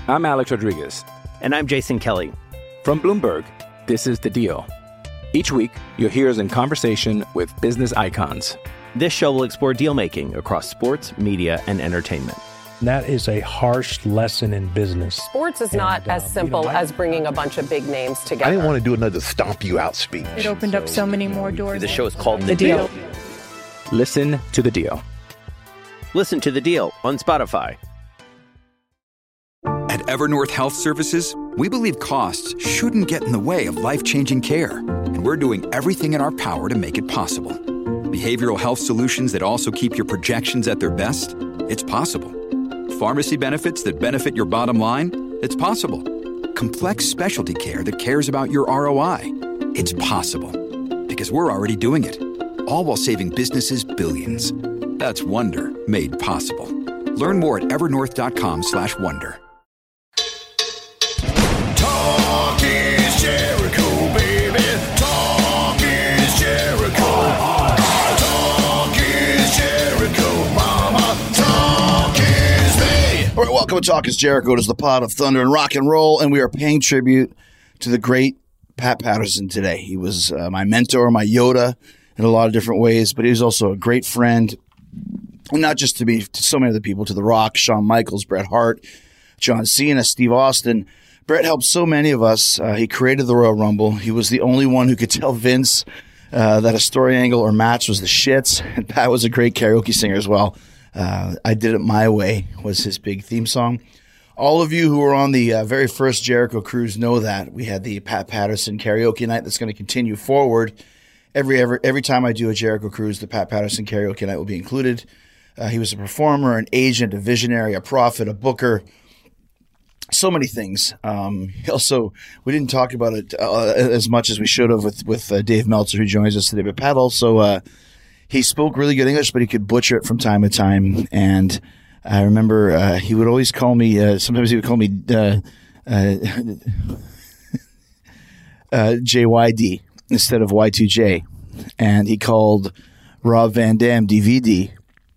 I'm Alex Rodriguez. And I'm Jason Kelly. From Bloomberg, this is The Deal. Each week, you'll hear us in conversation with business icons. This show will explore deal-making across sports, media, and entertainment. That is a harsh lesson in business. Sports is not as simple as bringing a bunch of big names together. I didn't want to do another stomp you out speech. It opened up so many more doors. The show is called The Deal. Listen to The Deal. Listen to The Deal on Spotify. At Evernorth Health Services, we believe costs shouldn't get in the way of life-changing care, and we're doing everything in our power to make it possible. Behavioral health solutions that also keep your projections at their best? It's possible. Pharmacy benefits that benefit your bottom line? It's possible. Complex specialty care that cares about your ROI? It's possible. Because we're already doing it. All while saving businesses billions. That's Wonder made possible. Learn more at evernorth.com/wonder. Talk is Jericho, baby. Talk is Jericho. Talk is Jericho, mama. Talk is me. All right, welcome to Talk is Jericho. It is the pod of thunder and rock and roll, and we are paying tribute to the great Pat Patterson today. He was my mentor, my Yoda in a lot of different ways, but he was also a great friend, and not just to me, to so many other people, to The Rock, Shawn Michaels, Bret Hart, John Cena, Steve Austin. Bret helped so many of us. He created the Royal Rumble. He was the only one who could tell Vince that a story angle or match was the shits. And Pat was a great karaoke singer as well. I Did It My Way was his big theme song. All of you who were on the very first Jericho cruise know that. We had the Pat Patterson karaoke night that's going to continue forward. Every time I do a Jericho cruise, the Pat Patterson karaoke night will be included. He was a performer, an agent, a visionary, a prophet, a booker. So many things. Also, we didn't talk about it as much as we should have with Dave Meltzer, who joins us today. But Pat also, he spoke really good English, but he could butcher it from time to time. And I remember he would always call me, sometimes he would call me JYD instead of Y2J. And he called Rob Van Dam DVD,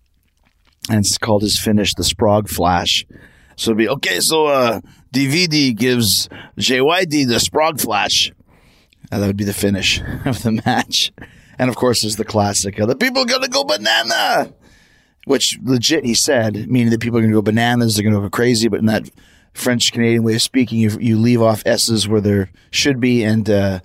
and it's called his finish the Sprague Flash. So it'd be, okay, so DVD gives JYD the Sprague Flash. That would be the finish of the match. And, of course, there's the classic, the people going to go banana, which legit he said, meaning that people are going to go bananas, they're going to go crazy. But in that French-Canadian way of speaking, you leave off S's where there should be and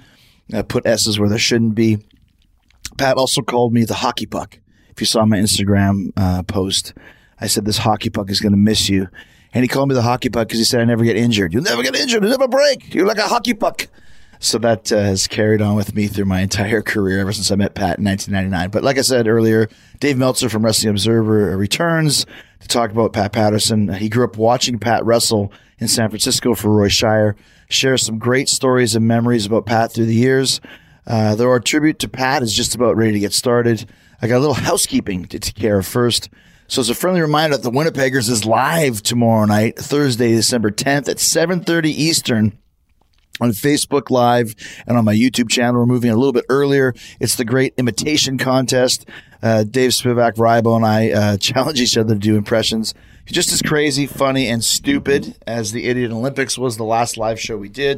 put S's where there shouldn't be. Pat also called me the hockey puck. If you saw my Instagram post, I said, this hockey puck is going to miss you. And he called me the hockey puck because he said I never get injured. You'll never get injured. You'll never break. You're like a hockey puck. So that has carried on with me through my entire career ever since I met Pat in 1999. But like I said earlier, Dave Meltzer from Wrestling Observer returns to talk about Pat Patterson. He grew up watching Pat wrestle in San Francisco for Roy Shire. Shares some great stories and memories about Pat through the years. Though our tribute to Pat is just about ready to get started, I got a little housekeeping to take care of first. So as a friendly reminder that the Winnipeggers is live tomorrow night, Thursday, December 10th at 7:30 Eastern on Facebook Live and on my YouTube channel. We're moving a little bit earlier. It's the Great Imitation Contest. Dave Spivak, Rybo, and I challenge each other to do impressions. Just as crazy, funny, and stupid as the Idiot Olympics was the last live show we did.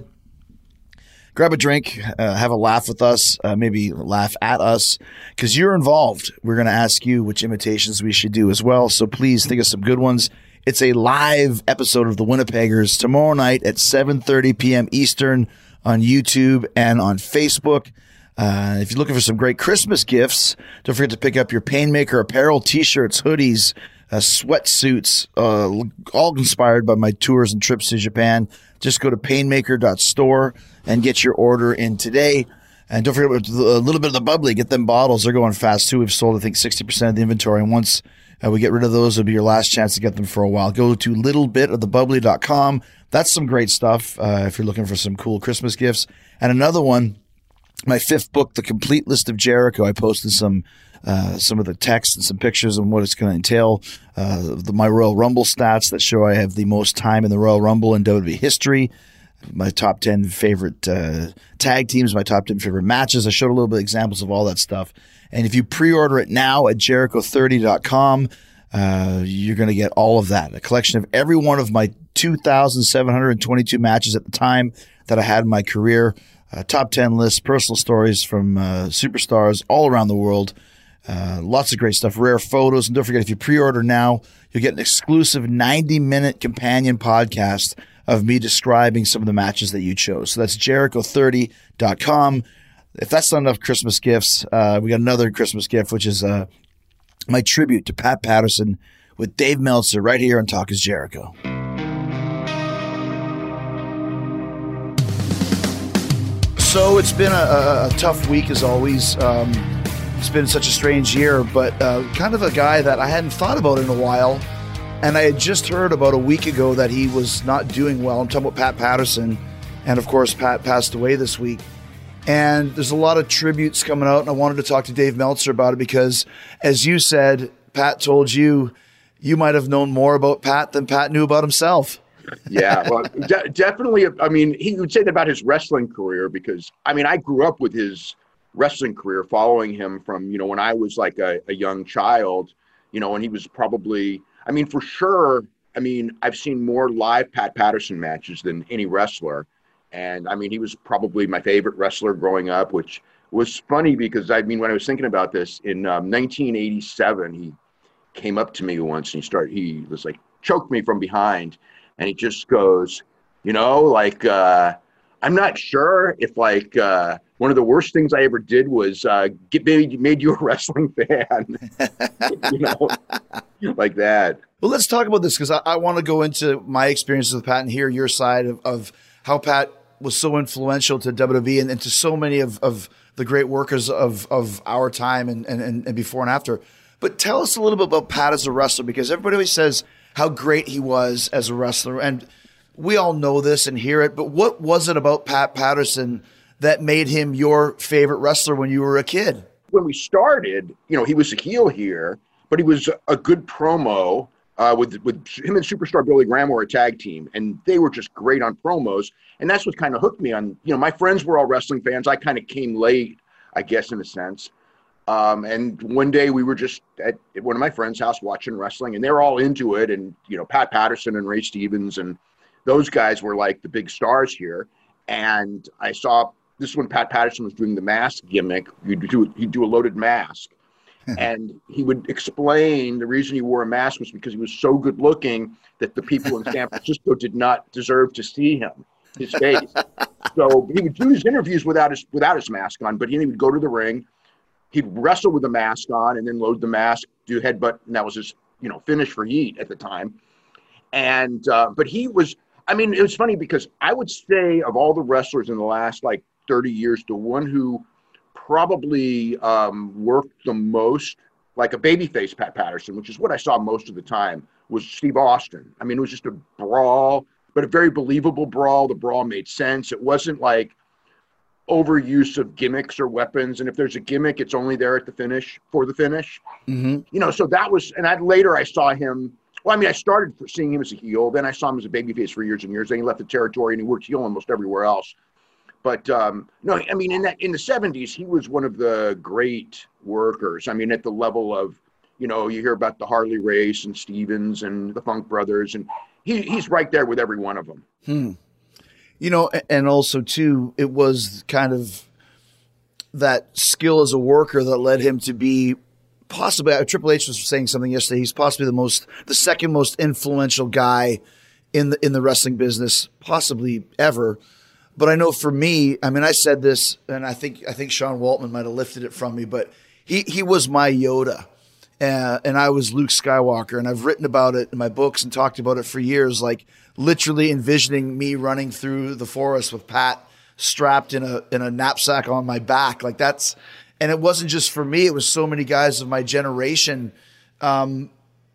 Grab a drink, have a laugh with us, maybe laugh at us, because you're involved. We're going to ask you which imitations we should do as well, so please think of some good ones. It's a live episode of the Winnipeggers tomorrow night at 7:30 p.m. Eastern on YouTube and on Facebook. If you're looking for some great Christmas gifts, don't forget to pick up your Painmaker apparel, T-shirts, hoodies, sweatsuits, all inspired by my tours and trips to Japan. Just go to painmaker.store and get your order in today. And don't forget about a little bit of the bubbly. Get them bottles. They're going fast, too. We've sold, I think, 60% of the inventory. And once we get rid of those, it'll be your last chance to get them for a while. Go to littlebitofthebubbly.com. That's some great stuff if you're looking for some cool Christmas gifts. And another one, my fifth book, The Complete List of Jericho. I posted some of the text and some pictures on what it's going to entail. My Royal Rumble stats that show I have the most time in the Royal Rumble in WWE history. My top 10 favorite tag teams, my top 10 favorite matches. I showed a little bit of examples of all that stuff. And if you pre-order it now at Jericho30.com, you're going to get all of that. A collection of every one of my 2,722 matches at the time that I had in my career. Top 10 lists, personal stories from superstars all around the world. Lots of great stuff, rare photos. And don't forget, if you pre-order now, you'll get an exclusive 90-minute companion podcast of me describing some of the matches that you chose. So that's Jericho30.com. If that's not enough Christmas gifts, we got another Christmas gift, which is my tribute to Pat Patterson with Dave Meltzer right here on Talk is Jericho. So it's been a tough week as always. It's been such a strange year, but kind of a guy that I hadn't thought about in a while. And I had just heard about a week ago that he was not doing well. I'm talking about Pat Patterson. And of course, Pat passed away this week. And there's a lot of tributes coming out. And I wanted to talk to Dave Meltzer about it because, as you said, Pat told you might have known more about Pat than Pat knew about himself. Yeah, well, definitely. I mean, he would say that about his wrestling career because, I mean, I grew up with his wrestling career, following him from, when I was like a young child, and he was probably, I mean, for sure, I mean, I've seen more live Pat Patterson matches than any wrestler. And I mean, he was probably my favorite wrestler growing up, which was funny because, I mean, when I was thinking about this in 1987, he came up to me once and he was like, choked me from behind. And he just goes, I'm not sure if one of the worst things I ever did was made you a wrestling fan, like that. Well, let's talk about this because I want to go into my experiences with Pat and hear your side of how Pat was so influential to WWE and to so many of the great workers of our time and before and after. But tell us a little bit about Pat as a wrestler, because everybody always says how great he was as a wrestler. And we all know this and hear it, but what was it about Pat Patterson that made him your favorite wrestler when you were a kid? When we started, he was a heel here, but he was a good promo with him and Superstar Billy Graham were a tag team, and they were just great on promos. And that's what kind of hooked me on, my friends were all wrestling fans. I kind of came late, I guess, in a sense. And one day we were just at one of my friends' house watching wrestling, and they were all into it. And, Pat Patterson and Ray Stevens and those guys were like the big stars here. And I saw this when Pat Patterson was doing the mask gimmick. He'd do a loaded mask. And he would explain the reason he wore a mask was because he was so good looking that the people in San Francisco did not deserve to see his face. So he would do his interviews without his mask on, but he would go to the ring. He'd wrestle with the mask on and then load the mask, do headbutt, and that was his, finish for Heat at the time. And but he was, I mean, it was funny because I would say of all the wrestlers in the last 30 years, the one who probably worked the most like a babyface Pat Patterson, which is what I saw most of the time, was Steve Austin. I mean, it was just a brawl, but a very believable brawl. The brawl made sense. It wasn't like overuse of gimmicks or weapons, and if there's a gimmick, it's only there at the finish for the finish. Mm-hmm. So that was, and later I saw him. Well, I mean, I started seeing him as a heel, then I saw him as a babyface for years and years. Then he left the territory and he worked heel almost everywhere else. But no, I mean, in the 70s, he was one of the great workers. I mean, at the level of, you hear about the Harley Race and Stevens and the Funk Brothers, and he's right there with every one of them. And also, too, it was kind of that skill as a worker that led him to be possibly, Triple H was saying something yesterday, he's possibly the second most influential guy in the wrestling business, possibly ever. But I know for me, I mean, I said this, and I think Sean Waltman might have lifted it from me, but he was my Yoda. And I was Luke Skywalker, and I've written about it in my books and talked about it for years, like literally envisioning me running through the forest with Pat strapped in a knapsack on my back. Like that's, and it wasn't just for me, it was so many guys of my generation. How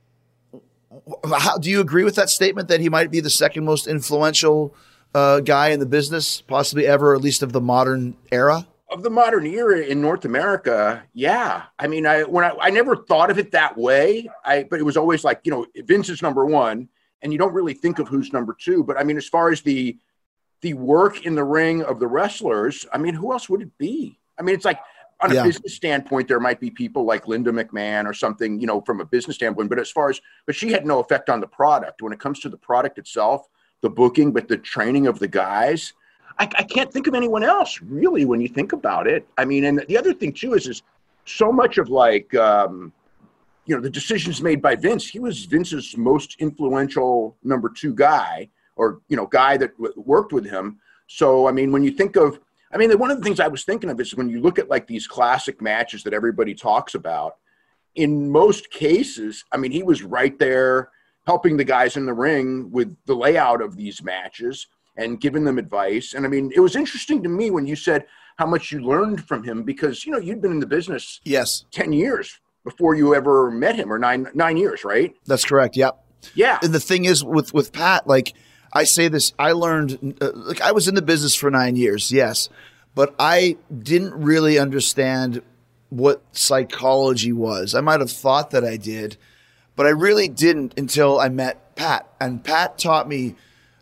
do you agree with that statement that he might be the second most influential guy in the business, possibly ever, or at least of the modern era? Of the modern era in North America, yeah. I mean, I never thought of it that way. But it was always like, Vince is number one, and you don't really think of who's number two. But I mean, as far as the work in the ring of the wrestlers, I mean, who else would it be? I mean, it's like on a business standpoint, there might be people like Linda McMahon or something, you know, from a business standpoint, but she had no effect on the product. When it comes to the product itself, the booking, but the training of the guys, I can't think of anyone else really when you think about it. I mean, and the other thing too is so much of like, you know, the decisions made by Vince. He was Vince's most influential number 2 guy, or, you know, guy that worked with him. So, I mean, when you think of, I mean, one of the things I was thinking of is when you look at like these classic matches that everybody talks about, in most cases, I mean, he was right there helping the guys in the ring with the layout of these matches and giving them advice. And I mean, it was interesting to me when you said how much you learned from him, because, you know, you'd been in the business 10 years before you ever met him, or nine years, right? That's correct. Yep. Yeah. And the thing is with Pat, like I say this, I learned, like I was in the business for 9 years. Yes. But I didn't really understand what psychology was. I might've thought that I did, but I really didn't until I met Pat. And Pat taught me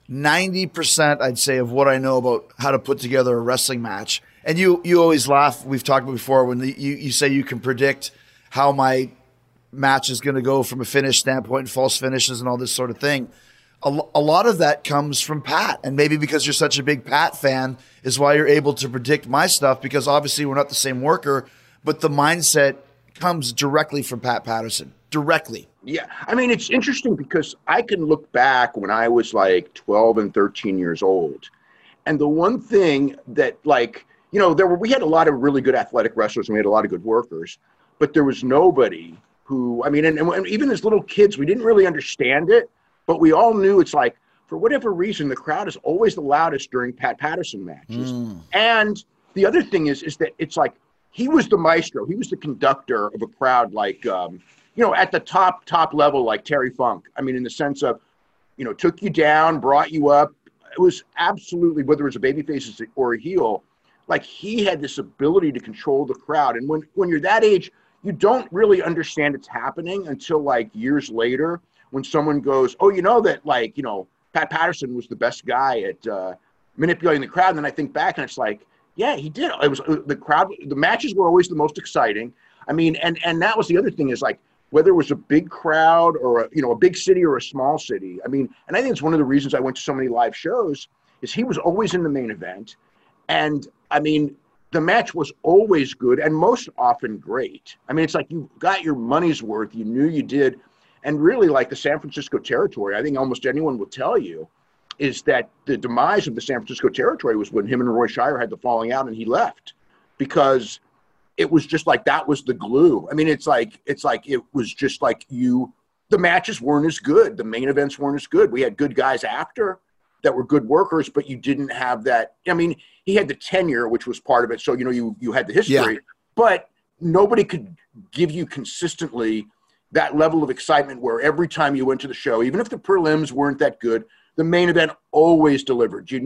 90%, I'd say, of what I know about how to put together a wrestling match. And you always laugh. We've talked about before when you say you can predict how my match is going to go from a finish standpoint, false finishes and all this sort of thing. A lot of that comes from Pat. And maybe because you're such a big Pat fan is why you're able to predict my stuff, because obviously we're not the same worker, but the mindset comes directly from Pat Patterson. Directly. Yeah. I mean, it's interesting because I can look back when I was like 12 and 13 years old. And the one thing that, like, you know, we had a lot of really good athletic wrestlers and we had a lot of good workers, but there was nobody who, I mean, and even as little kids, we didn't really understand it, but we all knew it's like, for whatever reason, the crowd is always the loudest during Pat Patterson matches. And the other thing is that it's like, he was the maestro. He was the conductor of a crowd like, you know, at the top level, like Terry Funk. I mean, in the sense of, you know, took you down, brought you up. It was absolutely, whether it was a babyface or a heel, like he had this ability to control the crowd. And when you're that age, you don't really understand it's happening until like years later when someone goes, oh, you know that, like, you know, Pat Patterson was the best guy at manipulating the crowd. And then I think back and it's like, yeah, he did. It was the crowd. The matches were always the most exciting. I mean, and that was the other thing is like, whether it was a big crowd or a big city or a small city. I mean, and I think it's one of the reasons I went to so many live shows is he was always in the main event. And I mean, the match was always good and most often great. I mean, it's like you got your money's worth. You knew you did. And really, like the San Francisco territory, I think almost anyone will tell you, is that the demise of the San Francisco territory was when him and Roy Shire had the falling out and he left, because it was just like, that was the glue. I mean, it's like it was just like the matches weren't as good. The main events weren't as good. We had good guys after that were good workers, but you didn't have that. I mean, he had the tenure, which was part of it. So, you know, you had the history, but nobody could give you consistently that level of excitement where every time you went to the show, even if the prelims weren't that good, the main event always delivered. I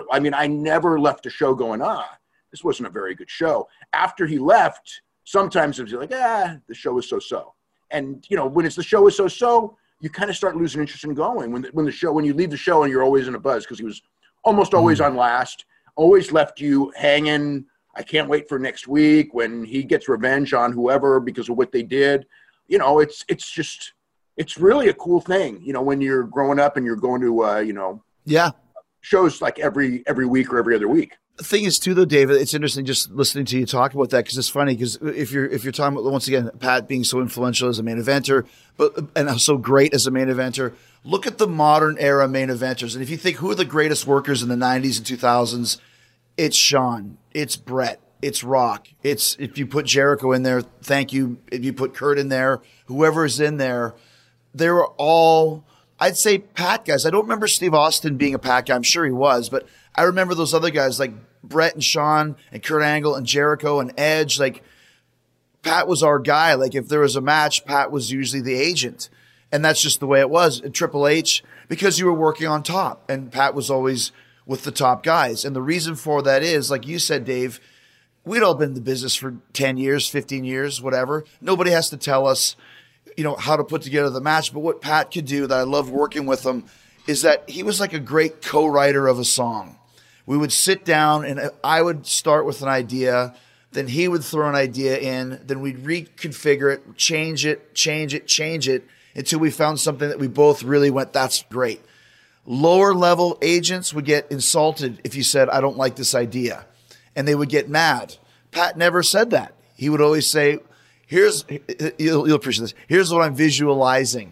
never left a show going, this wasn't a very good show. After he left, sometimes it was like, the show was so-so. And, you know, when the show is so-so, you kind of start losing interest in going. When you leave the show and you're always in a buzz, because he was almost always on last, always left you hanging. I can't wait for next week when he gets revenge on whoever because of what they did. You know, it's really a cool thing, you know, when you're growing up and you're going to, shows like every week or every other week. The thing is too, though, David, it's interesting just listening to you talk about that, because it's funny, because if you're talking about, once again, Pat being so influential as a main eventer, and so great as a main eventer, look at the modern era main eventers. And if you think who are the greatest workers in the 90s and 2000s, it's Shawn, it's Bret, it's Rock. It's, if you put Jericho in there, thank you. If you put Kurt in there, whoever is in there, they were all, I'd say, Pat guys. I don't remember Steve Austin being a Pat guy. I'm sure he was, but I remember those other guys like Bret and Shawn and Kurt Angle and Jericho and Edge. Like, Pat was our guy. Like, if there was a match, Pat was usually the agent. And that's just the way it was. And Triple H, because you were working on top, and Pat was always with the top guys. And the reason for that is, like you said, Dave, we'd all been in the business for 10 years, 15 years, whatever. Nobody has to tell us, you know, how to put together the match. But what Pat could do, that I love working with him, is that he was like a great co-writer of a song. We would sit down and I would start with an idea. then he would throw an idea in, then we'd reconfigure it, change it until we found something that we both really went, that's great. Lower level agents would get insulted if you said, I don't like this idea. And they would get mad. Pat never said that. He would always say, you'll appreciate this. Here's what I'm visualizing.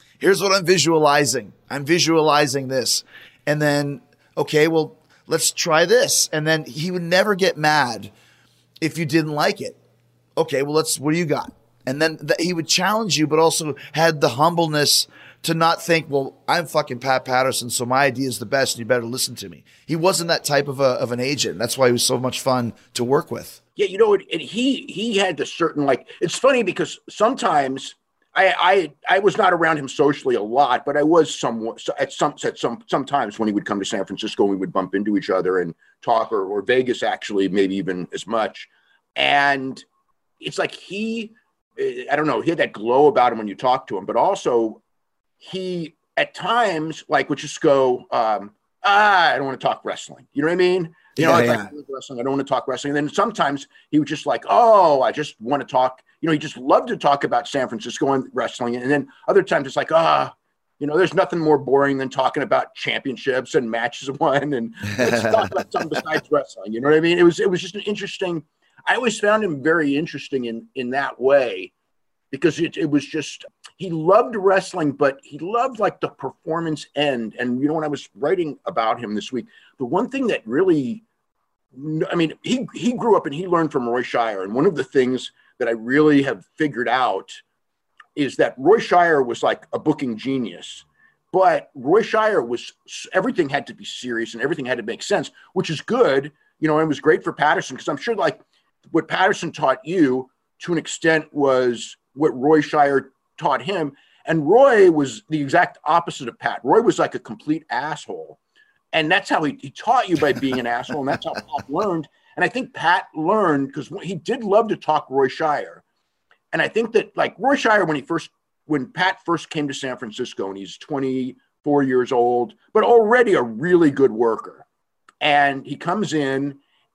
I'm visualizing this. And then, okay, well, let's try this. And then he would never get mad if you didn't like it. Okay, well, what do you got? And then he would challenge you, but also had the humbleness to not think, well, I'm fucking Pat Patterson, so my idea is the best and you better listen to me. He wasn't that type of an agent. That's why he was so much fun to work with. Yeah, you know, he had the certain, like, it's funny because sometimes I was not around him socially a lot, but I was somewhat sometimes when he would come to San Francisco, we would bump into each other and talk, or Vegas actually, maybe even as much. And it's like I don't know, he had that glow about him when you talk to him, but also he at times like would just go, I don't want to talk wrestling. You know what I mean? You know, like wrestling, I don't want to talk wrestling. And then sometimes he would just like, I just want to talk. You know, he just loved to talk about San Francisco and wrestling. And then other times it's like, you know, there's nothing more boring than talking about championships and matches won. And let's talk about something besides wrestling. You know what I mean? It was just an interesting. I always found him very interesting in that way, because it was just, he loved wrestling, but he loved like the performance end. And, you know, when I was writing about him this week, the one thing that really, I mean, he grew up and he learned from Roy Shire. And one of the things that I really have figured out is that Roy Shire was like a booking genius, but Roy Shire everything had to be serious and everything had to make sense, which is good, you know, and it was great for Patterson, because I'm sure like what Patterson taught you to an extent was what Roy Shire taught him. And Roy was the exact opposite of Pat. Roy was like a complete asshole. And that's how he taught you, by being an asshole. And that's how Pat learned. And I think Pat learned because he did love to talk Roy Shire. And I think that like Roy Shire, when Pat first came to San Francisco, and he's 24 years old, but already a really good worker. And he comes in,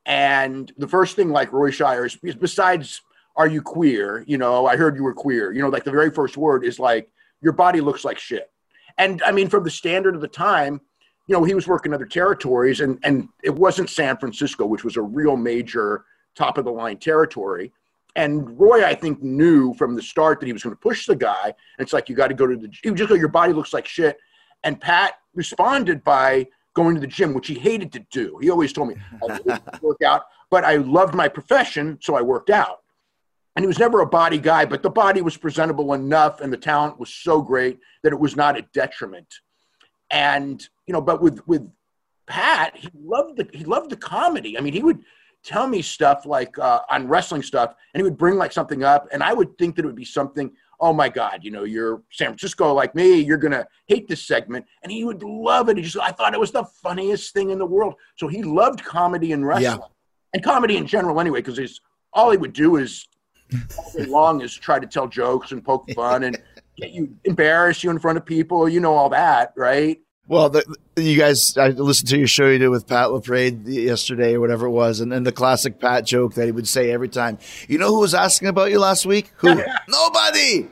and the first thing like Roy Shire is, besides, are you queer? You know, I heard you were queer. You know, like the very first word is like, your body looks like shit. And I mean, from the standard of the time, you know, he was working other territories, and it wasn't San Francisco, which was a real major top of the line territory. And Roy, I think, knew from the start that he was going to push the guy. And it's like, you got to go to he would just go, your body looks like shit. And Pat responded by going to the gym, which he hated to do. He always told me, I hated to work out, but I loved my profession, so I worked out. And he was never a body guy, but the body was presentable enough and the talent was so great that it was not a detriment. And, you know, but with Pat, he loved the comedy. I mean, he would tell me stuff like on wrestling stuff, and he would bring like something up, and I would think that it would be something, oh my God, you know, you're San Francisco like me, you're going to hate this segment. And he would love it. I thought it was the funniest thing in the world. So he loved comedy and wrestling and comedy in general anyway, because all he would do is all day long is try to tell jokes and poke fun and embarrass you in front of people. You know, all that, right? Well, you guys, I listened to your show you did with Pat LaPrade yesterday or whatever it was, and the classic Pat joke that he would say every time. You know who was asking about you last week? Who? Nobody!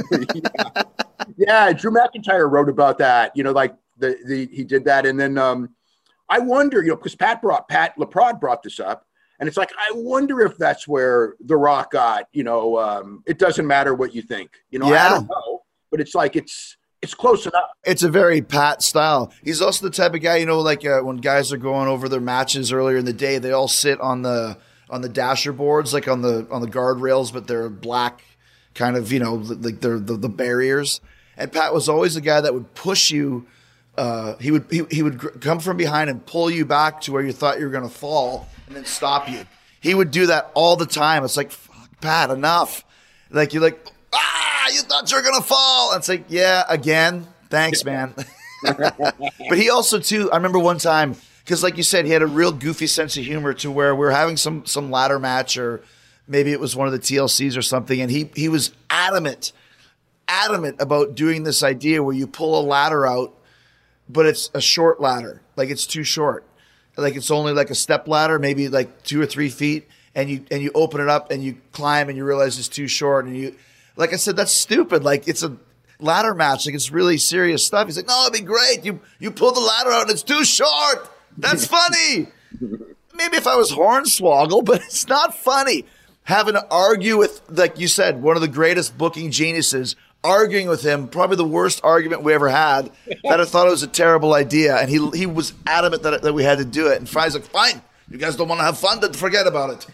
Yeah, Drew McIntyre wrote about that. You know, like he did that. And then I wonder, you know, because Pat LaPrade brought this up, and it's like, I wonder if that's where The Rock got, you know, it doesn't matter what you think. You know, I don't know, but it's like it's close enough. It's a very Pat style. He's also the type of guy, you know, like when guys are going over their matches earlier in the day, they all sit on the dasher boards, like on the guardrails, but they're black, kind of, you know, like they're the barriers. And Pat was always the guy that would push you. He would come from behind and pull you back to where you thought you were going to fall, and then stop you. He would do that all the time. It's like, fuck, Pat, enough. Like, you're like, you thought you were going to fall. And it's like, yeah, again. Thanks, man. But he also, too, I remember one time, because like you said, he had a real goofy sense of humor to where we were having some ladder match, or maybe it was one of the TLCs or something, and he was adamant about doing this idea where you pull a ladder out, but it's a short ladder. Like, it's too short. Like, it's only like a step ladder, maybe like 2 or 3 feet. and you open it up and you climb and you realize it's too short, and you, like I said, that's stupid. Like, it's a ladder match. Like, it's really serious stuff. He's like, no, it'd be great. You pull the ladder out and it's too short. That's funny. Maybe if I was Hornswoggle, but it's not funny. Having to argue with, like you said, one of the greatest booking geniuses, arguing with him, probably the worst argument we ever had, that I thought it was a terrible idea. And he was adamant that we had to do it. And Fry's like, fine, you guys don't want to have fun, then forget about it.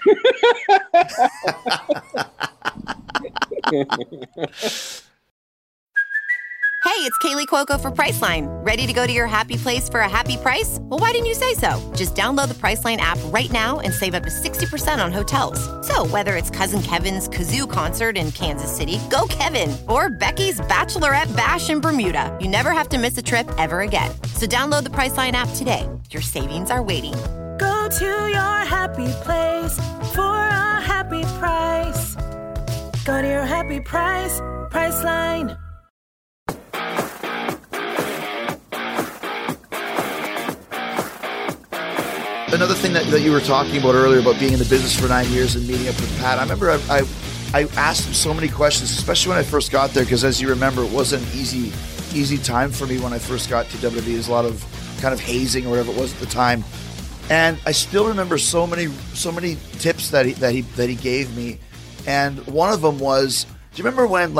Hey, it's Kaylee Cuoco for Priceline. Ready to go to your happy place for a happy price? Well, why didn't you say so? Just download the Priceline app right now and save up to 60% on hotels. So whether it's Cousin Kevin's Kazoo Concert in Kansas City, go Kevin, or Becky's Bachelorette Bash in Bermuda, you never have to miss a trip ever again. So download the Priceline app today. Your savings are waiting. Go to your happy place for a happy price. Go to your happy price, Priceline. Another thing that you were talking about earlier about being in the business for 9 years and meeting up with Pat, I remember I asked him so many questions, especially when I first got there, because as you remember, it wasn't an easy time for me when I first got to WWE. There's a lot of kind of hazing or whatever it was at the time. And I still remember so many tips that he gave me. And one of them was, do you remember when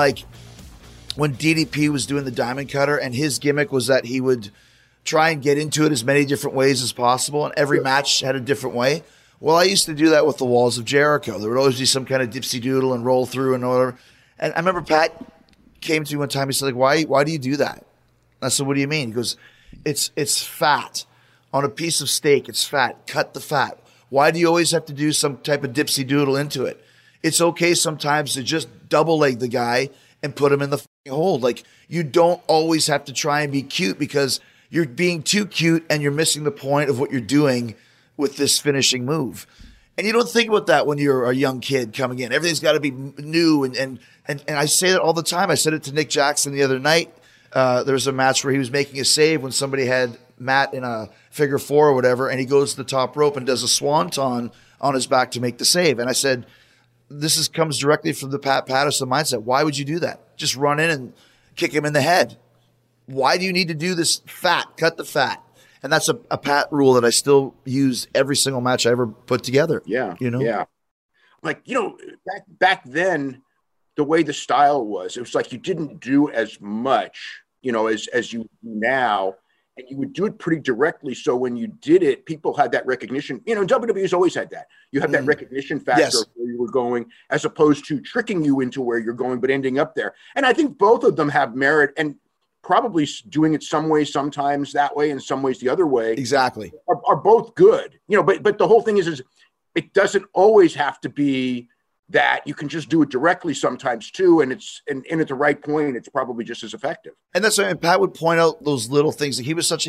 DDP was doing the Diamond Cutter and his gimmick was that he would try and get into it as many different ways as possible, and every match had a different way? Well, I used to do that with the Walls of Jericho. There would always be some kind of dipsy doodle and roll through and whatever. And I remember Pat came to me one time, he said, like, why do you do that? And I said, what do you mean? He goes, it's fat. On a piece of steak, it's fat. Cut the fat. Why do you always have to do some type of dipsy doodle into it? It's okay sometimes to just double leg the guy and put him in the hold. Like, you don't always have to try and be cute, because you're being too cute and you're missing the point of what you're doing with this finishing move. And you don't think about that when you're a young kid coming in. Everything's got to be new. And I say that all the time. I said it to Nick Jackson the other night. There was a match where he was making a save when somebody had Matt in a figure four or whatever, and he goes to the top rope and does a swanton on his back to make the save. And I said, this comes directly from the Pat Patterson mindset. Why would you do that? Just run in and kick him in the head. Why do you need to do this fat? Cut the fat. And that's a Pat rule that I still use every single match I ever put together. Yeah. Yeah. Like, back then, the way the style was, it was like you didn't do as much, as you do now. And you would do it pretty directly. So when you did it, people had that recognition. WWE's always had that. You have that recognition factor of where you were going, as opposed to tricking you into where you're going, but ending up there. And I think both of them have merit, and probably doing it some ways, sometimes that way, and some ways the other way. Exactly. Are both good. But the whole thing is it doesn't always have to be that. You can just do it directly sometimes too, and at the right point, it's probably just as effective. And that's why Pat would point out those little things. He doesn't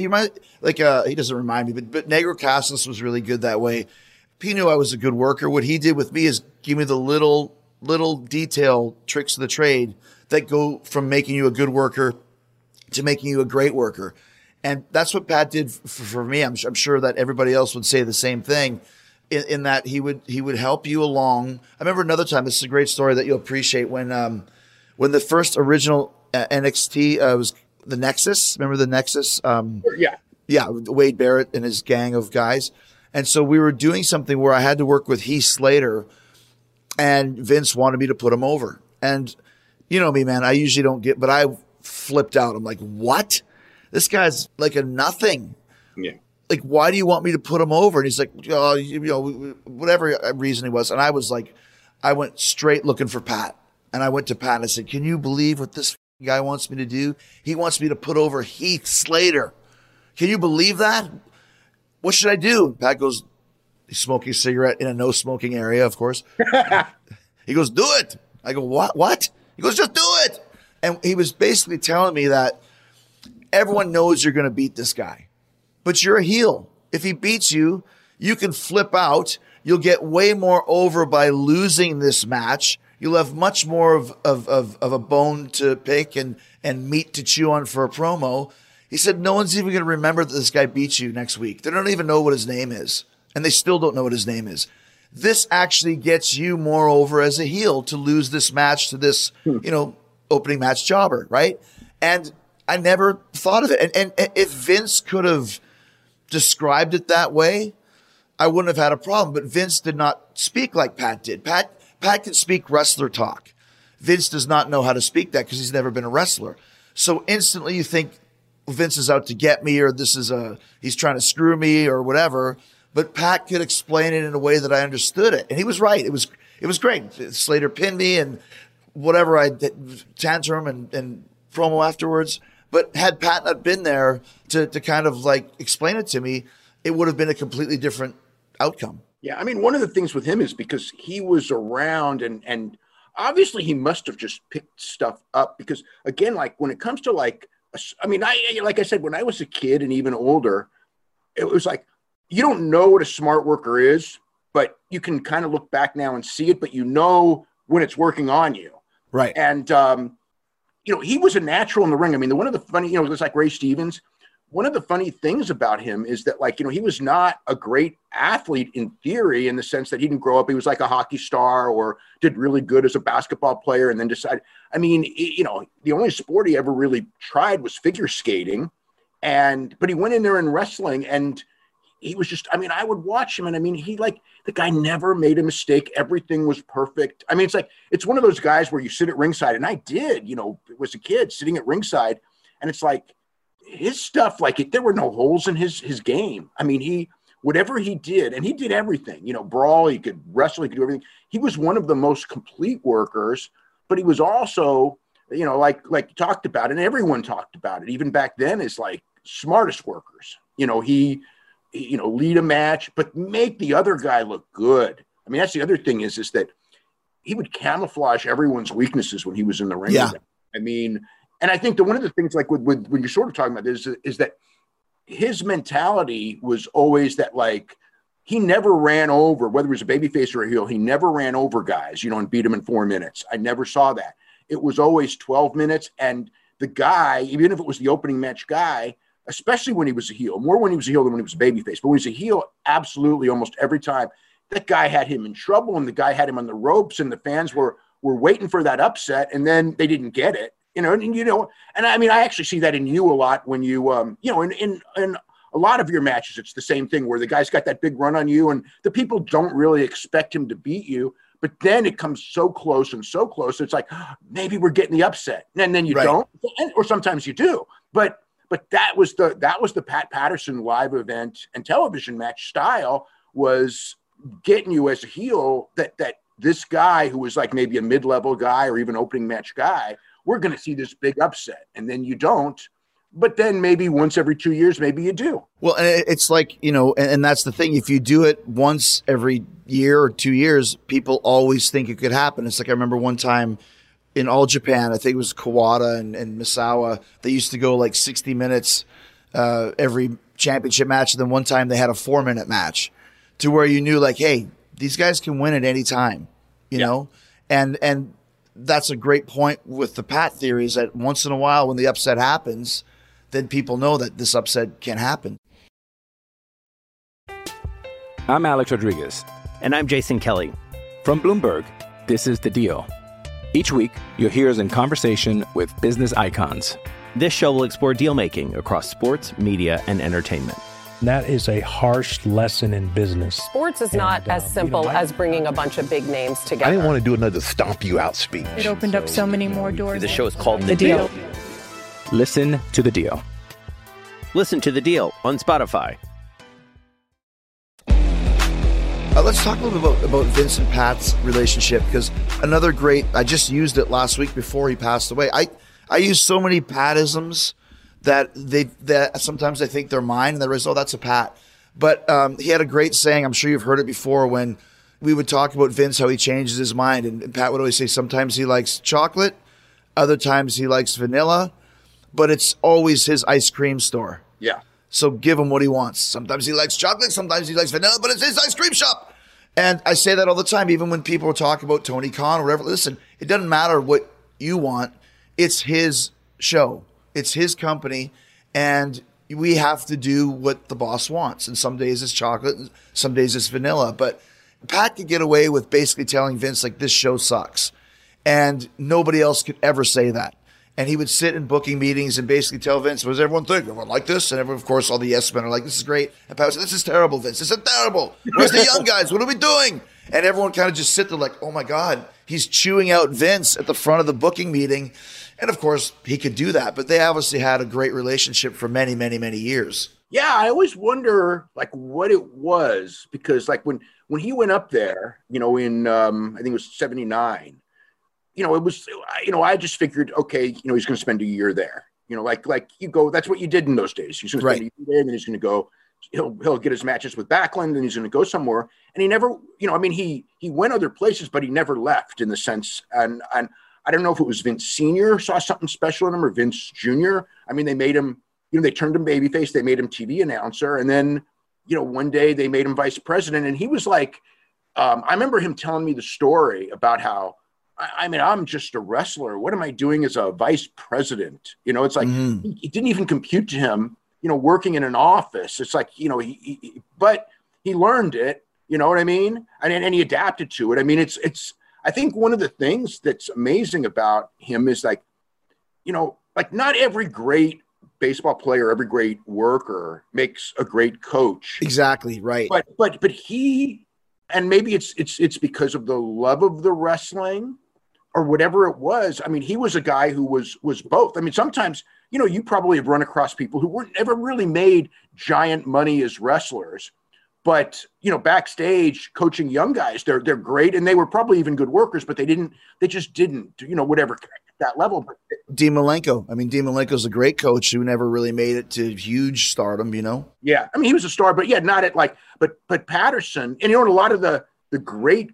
remind me, but Negro Casas was really good that way. He knew I was a good worker. What he did with me is give me the little detail tricks of the trade that go from making you a good worker to making you a great worker. And that's what Pat did for me. I'm sure that everybody else would say the same thing. In that he would help you along. I remember another time, this is a great story that you'll appreciate, when the first original NXT was the Nexus. Remember the Nexus? Yeah, Wade Barrett and his gang of guys. And so we were doing something where I had to work with Heath Slater, and Vince wanted me to put him over. And you know me, man, I usually don't but I flipped out. I'm like, what? This guy's like a nothing. Yeah. Like, why do you want me to put him over? And he's like, whatever reason he was. And I was like, I went straight looking for Pat. And I went to Pat and I said, can you believe what this guy wants me to do? He wants me to put over Heath Slater. Can you believe that? What should I do? And Pat goes, he's smoking a cigarette in a no smoking area, of course. He goes, do it. I go, what? He goes, just do it. And he was basically telling me that everyone knows you're going to beat this guy. But you're a heel. If he beats you, you can flip out. You'll get way more over by losing this match. You'll have much more of a bone to pick and meat to chew on for a promo. He said, no one's even going to remember that this guy beat you next week. They don't even know what his name is. And they still don't know what his name is. this actually gets you more over as a heel to lose this match to this, opening match jobber, right? And I never thought of it. And if Vince could have described it that way, I wouldn't have had a problem. But Vince did not speak like Pat did. Pat can speak wrestler talk. Vince does not know how to speak that because he's never been a wrestler. So instantly you think Vince is out to get me, or he's trying to screw me or whatever. But Pat could explain it in a way that I understood it. And he was right. It was great. Slater pinned me and whatever, I did, tantrum and promo afterwards. But had Pat not been there to kind of like explain it to me, it would have been a completely different outcome. Yeah, I mean, one of the things with him is because he was around and obviously he must have just picked stuff up because, again, like when it comes to like I said, when I was a kid and even older, it was like, you don't know what a smart worker is, but you can kind of look back now and see it, but you know when it's working on you. Right. And, he was a natural in the ring. I mean, one of the funny, it's like Ray Stevens. One of the funny things about him is that, like, he was not a great athlete in theory, in the sense that he didn't grow up. He was like a hockey star or did really good as a basketball player and then decided, the only sport he ever really tried was figure skating. But he went in there in wrestling and he was just, I would watch him and the guy never made a mistake. Everything was perfect. It's one of those guys where you sit at ringside, and I did, was a kid sitting at ringside, and it's like his stuff, there were no holes in his game. Whatever he did, and he did everything, brawl, he could wrestle, he could do everything. He was one of the most complete workers, but he was also, like you talked about, and everyone talked about it, even back then, is like smartest workers. He lead a match, but make the other guy look good. That's the other thing is that he would camouflage everyone's weaknesses when he was in the ring. Yeah. And I think that one of the things, like with when you're sort of talking about this, is that his mentality was always that, like, he never ran over, whether it was a babyface or a heel, he never ran over guys, and beat them in 4 minutes. I never saw that. It was always 12 minutes. And the guy, even if it was the opening match guy, especially when he was a heel, more when he was a heel than when he was a babyface, but when he was a heel, absolutely almost every time, that guy had him in trouble and the guy had him on the ropes and the fans were waiting for that upset and then they didn't get it, and I actually see that in you a lot when you, in a lot of your matches, it's the same thing where the guy's got that big run on you and the people don't really expect him to beat you, but then it comes so close and so close. It's like, maybe we're getting the upset, and then you don't, or sometimes you do, But that was the Pat Patterson live event and television match style, was getting you as a heel that this guy who was like maybe a mid-level guy or even opening match guy, we're going to see this big upset, and then you don't. But then maybe once every 2 years, maybe you do. Well, and it's like, and that's the thing. If you do it once every year or 2 years, people always think it could happen. It's like, I remember one time in All Japan, I think it was Kawada and Misawa, they used to go like 60 minutes every championship match. And then one time they had a 4-minute match to where you knew, like, hey, these guys can win at any time, you know? And that's a great point with the Pat theory, is that once in a while when the upset happens, then people know that this upset can happen. I'm Alex Rodriguez. And I'm Jason Kelly. From Bloomberg, this is The Deal. Each week, you'll hear us in conversation with business icons. This show will explore deal-making across sports, media, and entertainment. That is a harsh lesson in business. Sports is not as simple as bringing a bunch of big names together. I didn't want to do another stomp you out speech. It opened up so many more doors. The show is called The Deal. Listen to The Deal. Listen to The Deal on Spotify. Let's talk a little bit about Vince and Pat's relationship, because another great, I just used it last week before he passed away. I use so many Patisms that sometimes I think they're mine, and the rest, that's a Pat. But he had a great saying, I'm sure you've heard it before, when we would talk about Vince, how he changes his mind. And Pat would always say sometimes he likes chocolate, other times he likes vanilla, but it's always his ice cream store. Yeah. So give him what he wants. Sometimes he likes chocolate, sometimes he likes vanilla, but it's his ice cream shop. And I say that all the time, even when people talk about Tony Khan or whatever. Listen, it doesn't matter what you want. It's his show. It's his company. And we have to do what the boss wants. And some days it's chocolate, and some days it's vanilla. But Pat could get away with basically telling Vince, like, this show sucks. And nobody else could ever say that. And he would sit in booking meetings and basically tell Vince, what does everyone think? Everyone like this? And everyone, of course, all the yes men are like, this is great. And Pat would say, this is terrible, Vince. This is terrible. Where's the young guys? What are we doing? And everyone kind of just sit there like, oh my God, he's chewing out Vince at the front of the booking meeting. And of course, he could do that. But they obviously had a great relationship for many, many, many years. Yeah, I always wonder, like, what it was. Because, like, when he went up there, you know, in, I think it was 79, you know, it was, you know, I just figured, okay, you know, he's going to spend a year there. You know, like you go, that's what you did in those days. He's going to spend a year there, and then he's going to go, he'll get his matches with Backlund, and he's going to go somewhere. And he never, you know, I mean, he went other places, but he never left in the sense, and I don't know if it was Vince Sr. saw something special in him or Vince Jr. I mean, they made him, you know, they turned him babyface, they made him TV announcer, and then, you know, one day they made him vice president, and he was like, I remember him telling me the story about how, I mean, I'm just a wrestler. What am I doing as a vice president? You know, it's like, it didn't even compute to him, you know, working in an office. It's like, you know, but he learned it, you know what I mean? And he adapted to it. I mean, I think one of the things that's amazing about him is, like, you know, like, not every great baseball player, every great worker makes a great coach. Exactly. Right. But he, and maybe it's because of the love of the wrestling or whatever it was. I mean, he was a guy who was both. I mean, sometimes, you know, you probably have run across people who weren't ever really made giant money as wrestlers, but, you know, backstage coaching young guys, they're great. And they were probably even good workers, but they just didn't, you know, whatever that level. But Dean Malenko. I mean, Dean Malenko's a great coach who never really made it to huge stardom, you know? Yeah. I mean, he was a star, but yeah, not at like, but Patterson, and, you know, a lot of the great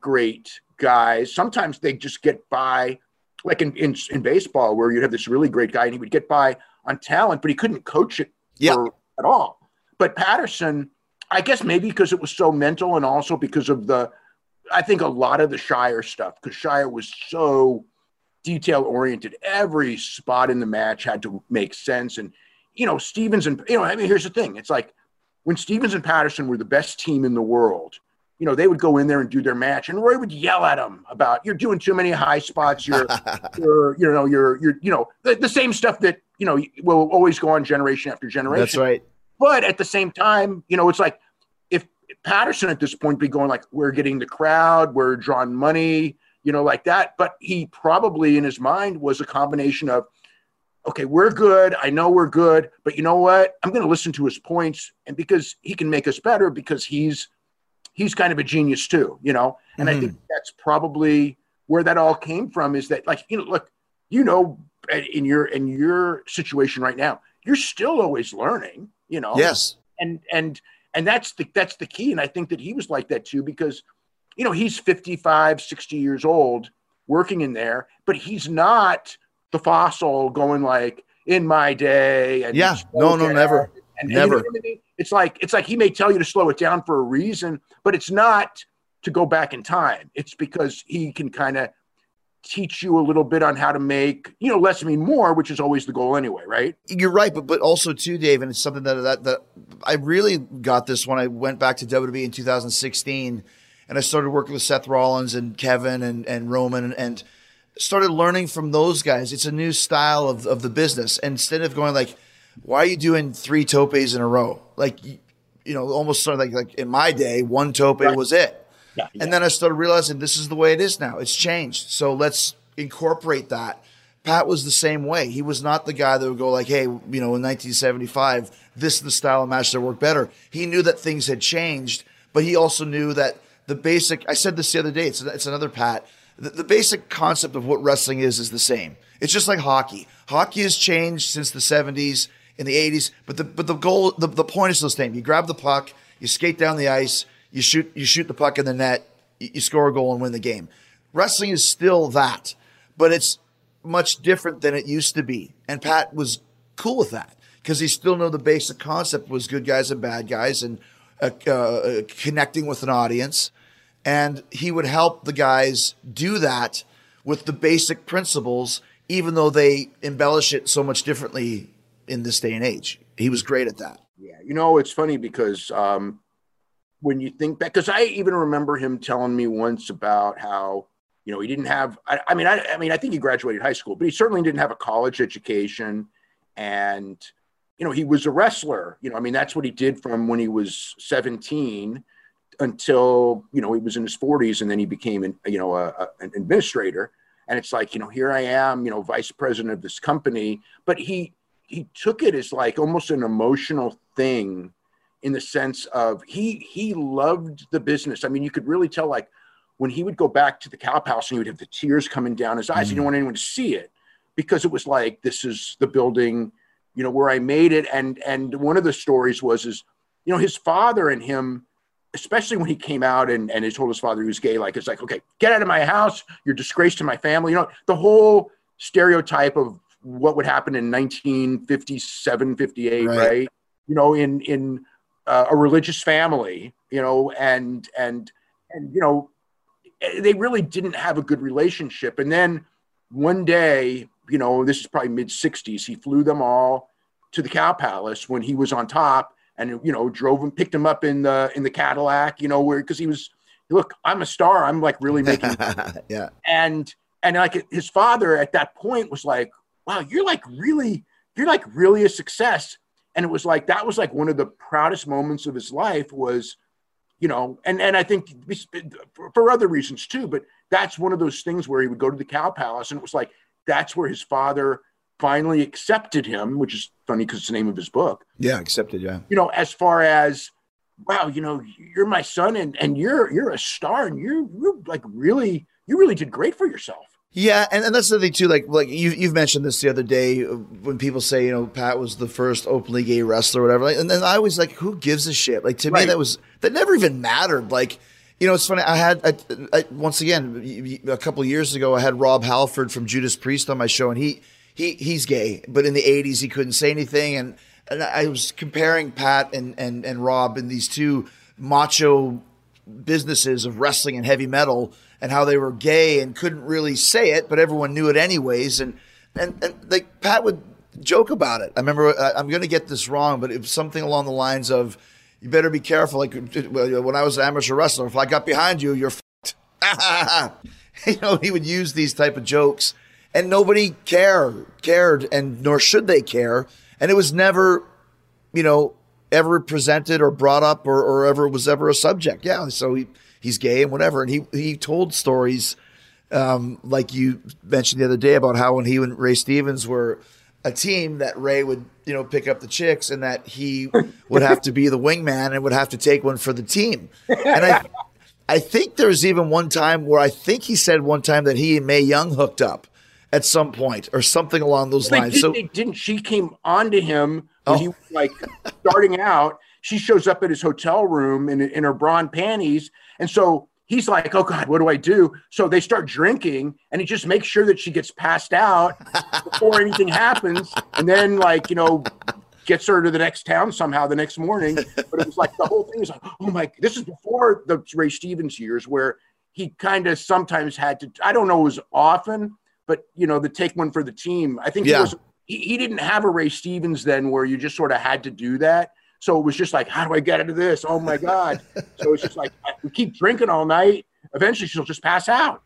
guys, sometimes they just get by, like in baseball, where you'd have this really great guy and he would get by on talent, but he couldn't coach it at all. But Patterson, I guess maybe because it was so mental, and also because of I think a lot of the Shire stuff, because Shire was so detail oriented. Every spot in the match had to make sense. And, you know, Stevens and, you know, I mean, here's the thing. It's like when Stevens and Patterson were the best team in the world, you know, they would go in there and do their match, and Roy would yell at them about, you're doing too many high spots. You're the same stuff that, you know, will always go on generation after generation. That's right. But at the same time, you know, it's like if Patterson at this point be going like, we're getting the crowd, we're drawing money, you know, like that. But he probably in his mind was a combination of, okay, we're good. I know we're good, but you know what? I'm going to listen to his points, and because he can make us better, because he's kind of a genius too, you know? And I think that's probably where that all came from, is that, like, you know, look, you know, in your situation right now, you're still always learning, you know? Yes. And that's the key. And I think that he was like that too, because, you know, he's 55, 60 years old working in there, but he's not the fossil going like, in my day. And never. And never. You know what I mean? It's like he may tell you to slow it down for a reason, but it's not to go back in time. It's because he can kind of teach you a little bit on how to make, you know, less mean more, which is always the goal anyway, right? You're right, but also too, Dave, and it's something that I really got this when I went back to WWE in 2016, and I started working with Seth Rollins and Kevin and Roman and started learning from those guys. It's a new style of the business. And instead of going like, why are you doing 3 topes in a row? Like, you know, almost sort of like in my day, 1 tope was it. Yeah. And then I started realizing this is the way it is now. It's changed. So let's incorporate that. Pat was the same way. He was not the guy that would go like, hey, you know, in 1975, this is the style of match that worked better. He knew that things had changed, but he also knew that the basic, I said this the other day, it's another Pat, the basic concept of what wrestling is the same. It's just like hockey. Hockey has changed since the 70s, in the 80s, but the goal, the point is still the same. You grab the puck, you skate down the ice, you shoot the puck in the net, you score a goal and win the game. Wrestling is still that, but it's much different than it used to be. And Pat was cool with that because he still knew the basic concept was good guys and bad guys and connecting with an audience. And he would help the guys do that with the basic principles, even though they embellish it so much differently in this day and age. He was great at that. Yeah. You know, it's funny because when you think back, because I even remember him telling me once about how, you know, he didn't have, I mean, I think he graduated high school, but he certainly didn't have a college education. And, you know, he was a wrestler, you know, I mean, that's what he did from when he was 17 until, you know, he was in his 40s, and then he became an administrator. And it's like, you know, here I am, you know, vice president of this company, but he took it as like almost an emotional thing, in the sense of he loved the business. I mean, you could really tell, like, when he would go back to the Cow Palace and he would have the tears coming down his eyes, he didn't want anyone to see it, because it was like, this is the building, you know, where I made it. And one of the stories was, you know, his father and him, especially when he came out and he told his father he was gay, like, it's like, okay, get out of my house. You're disgrace to my family. You know, the whole stereotype of what would happen in 1957, 58, right? You know, in a religious family, you know, and, you know, they really didn't have a good relationship. And then one day, you know, this is probably mid 60s, he flew them all to the Cow Palace when he was on top, and, you know, picked him up in the Cadillac, you know, because he was, look, I'm a star. I'm like really making, yeah. And like his father at that point was like, wow, you're like really a success. And it was like, that was like one of the proudest moments of his life was, you know, and I think for other reasons too, but that's one of those things where he would go to the Cow Palace, and it was like, that's where his father finally accepted him, which is funny because it's the name of his book. Yeah, accepted, yeah. You know, as far as, wow, you know, you're my son, and you're a star, and you're like you really did great for yourself. Yeah, and that's the thing too. Like you've mentioned this the other day when people say, you know, Pat was the first openly gay wrestler or whatever. Like, and then I was like, who gives a shit? Like, to me, that never even mattered. Like, you know, it's funny. I once again a couple of years ago, I had Rob Halford from Judas Priest on my show, and he's gay, but in the '80s he couldn't say anything, and I was comparing Pat and Rob in these two macho businesses of wrestling and heavy metal, and how they were gay and couldn't really say it, but everyone knew it anyways. And like Pat would joke about it. I remember, I'm going to get this wrong, but it was something along the lines of, you better be careful. Like when I was an amateur wrestler, if I got behind you, you're fucked. You know, he would use these type of jokes, and nobody cared, and nor should they care. And it was never, you know, ever presented or brought up or ever was ever a subject. Yeah. So he's gay and whatever. And he told stories, like you mentioned the other day, about how when he and Ray Stevens were a team, that Ray would, you know, pick up the chicks, and that he would have to be the wingman and would have to take one for the team. And I think there's even one time where I think he said one time that he and Mae Young hooked up at some point or something along those lines. Didn't she came on to him when he was like starting out? She shows up at his hotel room in her bra and panties. And so he's like, oh God, what do I do? So they start drinking, and he just makes sure that she gets passed out before anything happens. And then, like, you know, gets her to the next town somehow the next morning. But it was like, the whole thing was like, oh my, this is before the Ray Stevens years, where he kind of sometimes had to, I don't know, it was often, but, you know, the take one for the team. I think he didn't have a Ray Stevens then where you just sort of had to do that. So it was just like, how do I get into this? Oh my God. So it's just like, we keep drinking all night. Eventually she'll just pass out.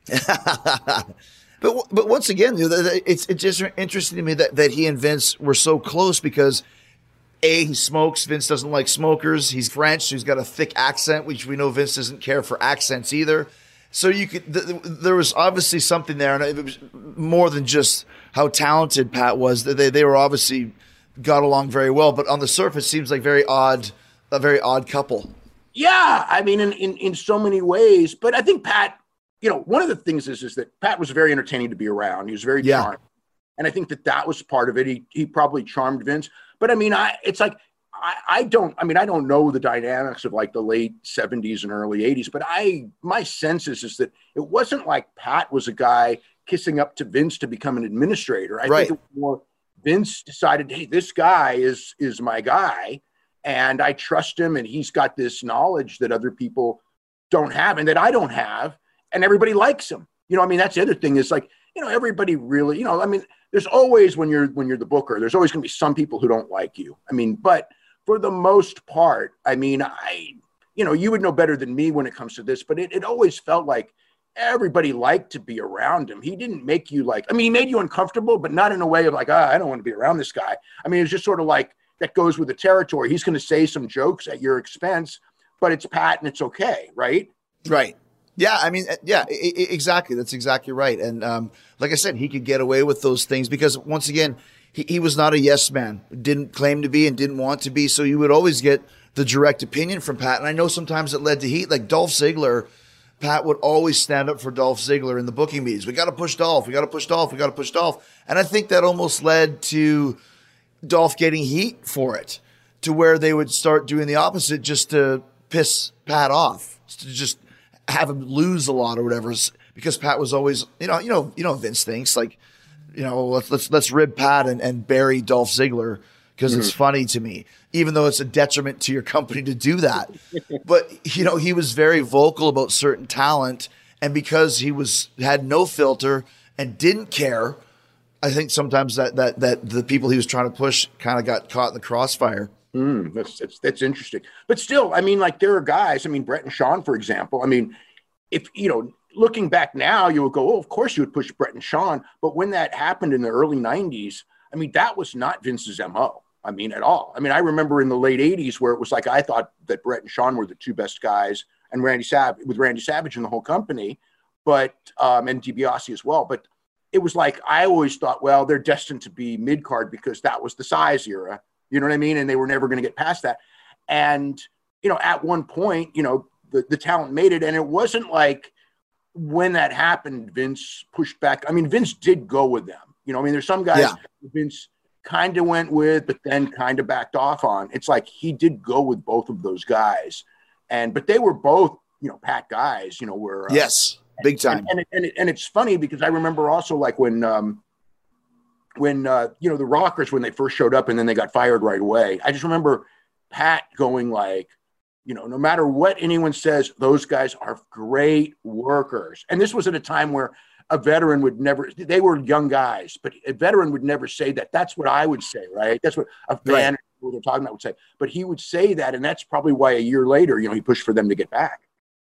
But once again, it's just interesting to me that he and Vince were so close, because he smokes. Vince doesn't like smokers. He's French, so he's got a thick accent, which we know Vince doesn't care for accents either. So there was obviously something there, and it was more than just how talented Pat was. They were obviously got along very well, but on the surface seems like a very odd couple. Yeah, I mean, in so many ways. But I think Pat, you know, one of the things is that Pat was very entertaining to be around. He was very charming, and I think that was part of it. He probably charmed Vince. But I mean, I don't know the dynamics of like the late 70s and early 80s, but my sense is that it wasn't like Pat was a guy kissing up to Vince to become an administrator. I think it was more Vince decided, hey, this guy is my guy, and I trust him, and he's got this knowledge that other people don't have and that I don't have, and everybody likes him. You know, I mean, that's the other thing is like, you know, everybody really, you know, I mean, there's always, when you're the booker, there's always going to be some people who don't like you. I mean, but for the most part, I mean, you would know better than me when it comes to this, but it always felt like everybody liked to be around him. He didn't make you he made you uncomfortable, but not in a way of I don't want to be around this guy. I mean, it's just sort of like that goes with the territory. He's going to say some jokes at your expense, but it's Pat and it's okay, right? Right. Yeah, I mean, exactly. That's exactly right. And like I said, he could get away with those things because, once again, he was not a yes man, didn't claim to be and didn't want to be. So you would always get the direct opinion from Pat. And I know sometimes it led to heat. Like Dolph Ziggler, Pat would always stand up for Dolph Ziggler in the booking meetings. We got to push Dolph. We got to push Dolph. We got to push Dolph. And I think that almost led to Dolph getting heat for it, to where they would start doing the opposite just to piss Pat off, to just have him lose a lot or whatever, because Pat was always, Vince thinks let's rib Pat and bury Dolph Ziggler because it's funny to me, even though it's a detriment to your company to do that. But, he was very vocal about certain talent, and because he had no filter and didn't care, I think sometimes that the people he was trying to push kind of got caught in the crossfire. That's interesting. But still, I mean, there are guys, Brett and Sean, for example. I mean, if, looking back now, you would go, oh, of course you would push Brett and Sean. But when that happened in the early 90s, that was not Vince's MO. At all. I remember in the late 80s where it was I thought that Brett and Sean were the two best guys, and Randy Savage in the whole company, but and DiBiase as well. But it was I always thought, well, they're destined to be mid-card because that was the size era. You know what I mean? And they were never going to get past that. And, at one point, the talent made it. And it wasn't when that happened, Vince pushed back. Vince did go with them. There's some guys Vince kind of went with, but then kind of backed off on. It's he did go with both of those guys. But they were both, Pat guys, were. Yes, big time. And it's funny because I remember also when the Rockers, when they first showed up and then they got fired right away, I just remember Pat going no matter what anyone says, those guys are great workers. And this was at a time where a veteran would never, they were young guys, but a veteran would never say that. That's what I would say, right? That's what a fan who they're talking about would say. But he would say that, and that's probably why a year later, he pushed for them to get back.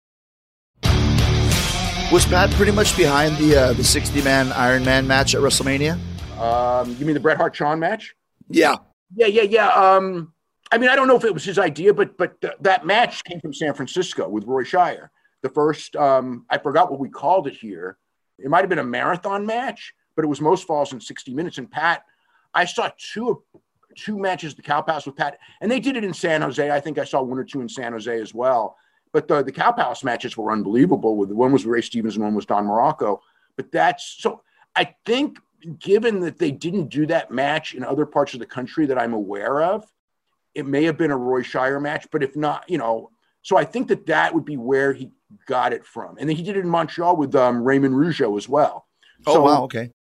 Was Pat pretty much behind the 60-man Iron Man match at WrestleMania? You mean the Bret Hart-Shawn match? Yeah. Yeah. I don't know if it was his idea, but that match came from San Francisco with Roy Shire. The first, I forgot what we called it here. It might have been a marathon match, but it was most falls in 60 minutes. And Pat, I saw two matches at the Cow Palace with Pat, and they did it in San Jose. I think I saw one or two in San Jose as well. But the Cow Palace matches were unbelievable. One was Ray Stevens and one was Don Morocco. But I think given that they didn't do that match in other parts of the country that I'm aware of, it may have been a Roy Shire match, but if not, so I think that would be where he got it from. And then he did it in Montreal with Raymond Rougeau as well. Oh, wow. Okay.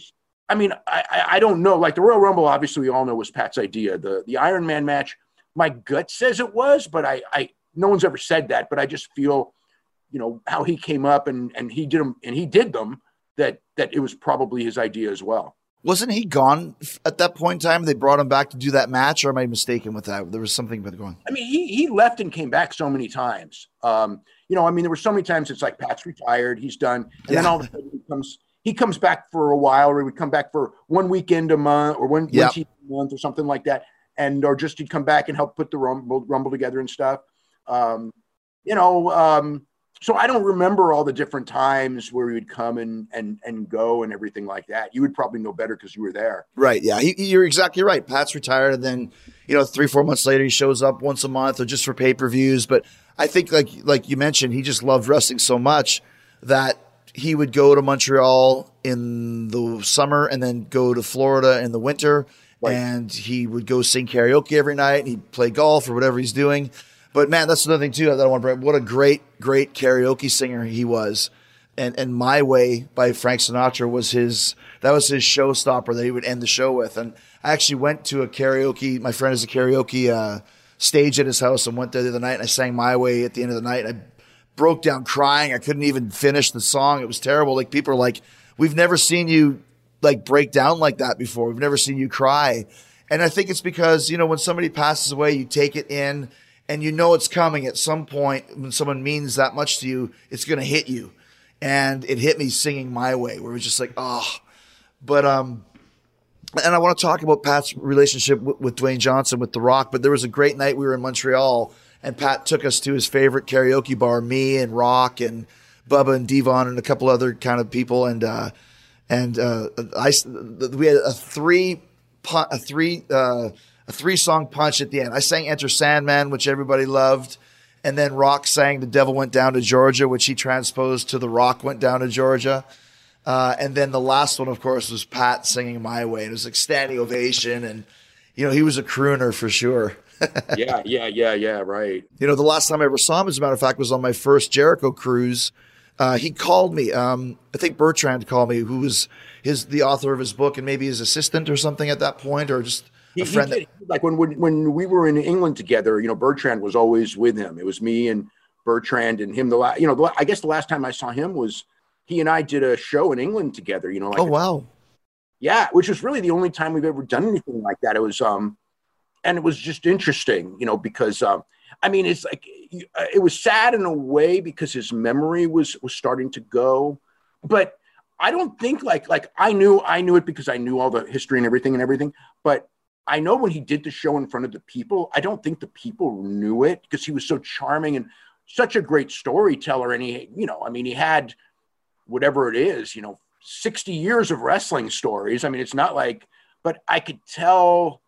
I don't know. The Royal Rumble, obviously we all know was Pat's idea. The Iron Man match, my gut says it was, but I no one's ever said that, but I just feel, how he came up and he did them and he did them, that it was probably his idea as well. Wasn't he gone at that point in time? They brought him back to do that match, or am I mistaken with that? There was something about going. He left and came back so many times. There were so many times it's Pat's retired, he's done, and then all of a sudden he comes back for a while, or he would come back for 1 weekend a month, or one TV a month, or something like that, or just he'd come back and help put the Rumble together and stuff. So I don't remember all the different times where he would come and go and everything like that. You would probably know better because you were there. Right. Yeah. You're exactly right. Pat's retired. And then, 3-4 months later, he shows up once a month or just for pay-per-views. But I think like you mentioned, he just loved wrestling so much that he would go to Montreal in the summer and then go to Florida in the winter. Right. And he would go sing karaoke every night and he'd play golf or whatever he's doing. But man, that's another thing too that I want to bring up. What a great karaoke singer he was. And My Way by Frank Sinatra was his showstopper that he would end the show with. And I actually went to a karaoke, my friend has a karaoke stage at his house, and went there the other night and I sang My Way at the end of the night. I broke down crying. I couldn't even finish the song. It was terrible. People are like, we've never seen you break down like that before. We've never seen you cry. And I think it's because, when somebody passes away, you take it in and you know it's coming at some point when someone means that much to you, it's going to hit you. And it hit me singing My Way, where it was just like, oh. But and I want to talk about Pat's relationship with Dwayne Johnson, with The Rock. But there was a great night we were in Montreal, and Pat took us to his favorite karaoke bar, me and Rock and Bubba and Devon and a couple other kind of people, and we had a three-song punch at the end. I sang Enter Sandman, which everybody loved, and then Rock sang The Devil Went Down to Georgia, which he transposed to The Rock Went Down to Georgia. And then the last one, of course, was Pat singing My Way, and it was like standing ovation, and he was a crooner for sure. Yeah, right. The last time I ever saw him, as a matter of fact, was on my first Jericho cruise. He called me. I think Bertrand called me, who was the author of his book and maybe his assistant or something at that point, or just a friend. Like when we were in England together, Bertrand was always with him. It was me and Bertrand and him. I guess the last time I saw him was he and I did a show in England together. Oh wow. Yeah, which was really the only time we've ever done anything like that. It was and it was just interesting, because it's like it was sad in a way because his memory was starting to go, but I don't think like I knew it because I knew all the history and everything, but I know when he did the show in front of the people, I don't think the people knew it because he was so charming and such a great storyteller, and he had whatever it is, 60 years of wrestling stories. It's not like, but I could tell,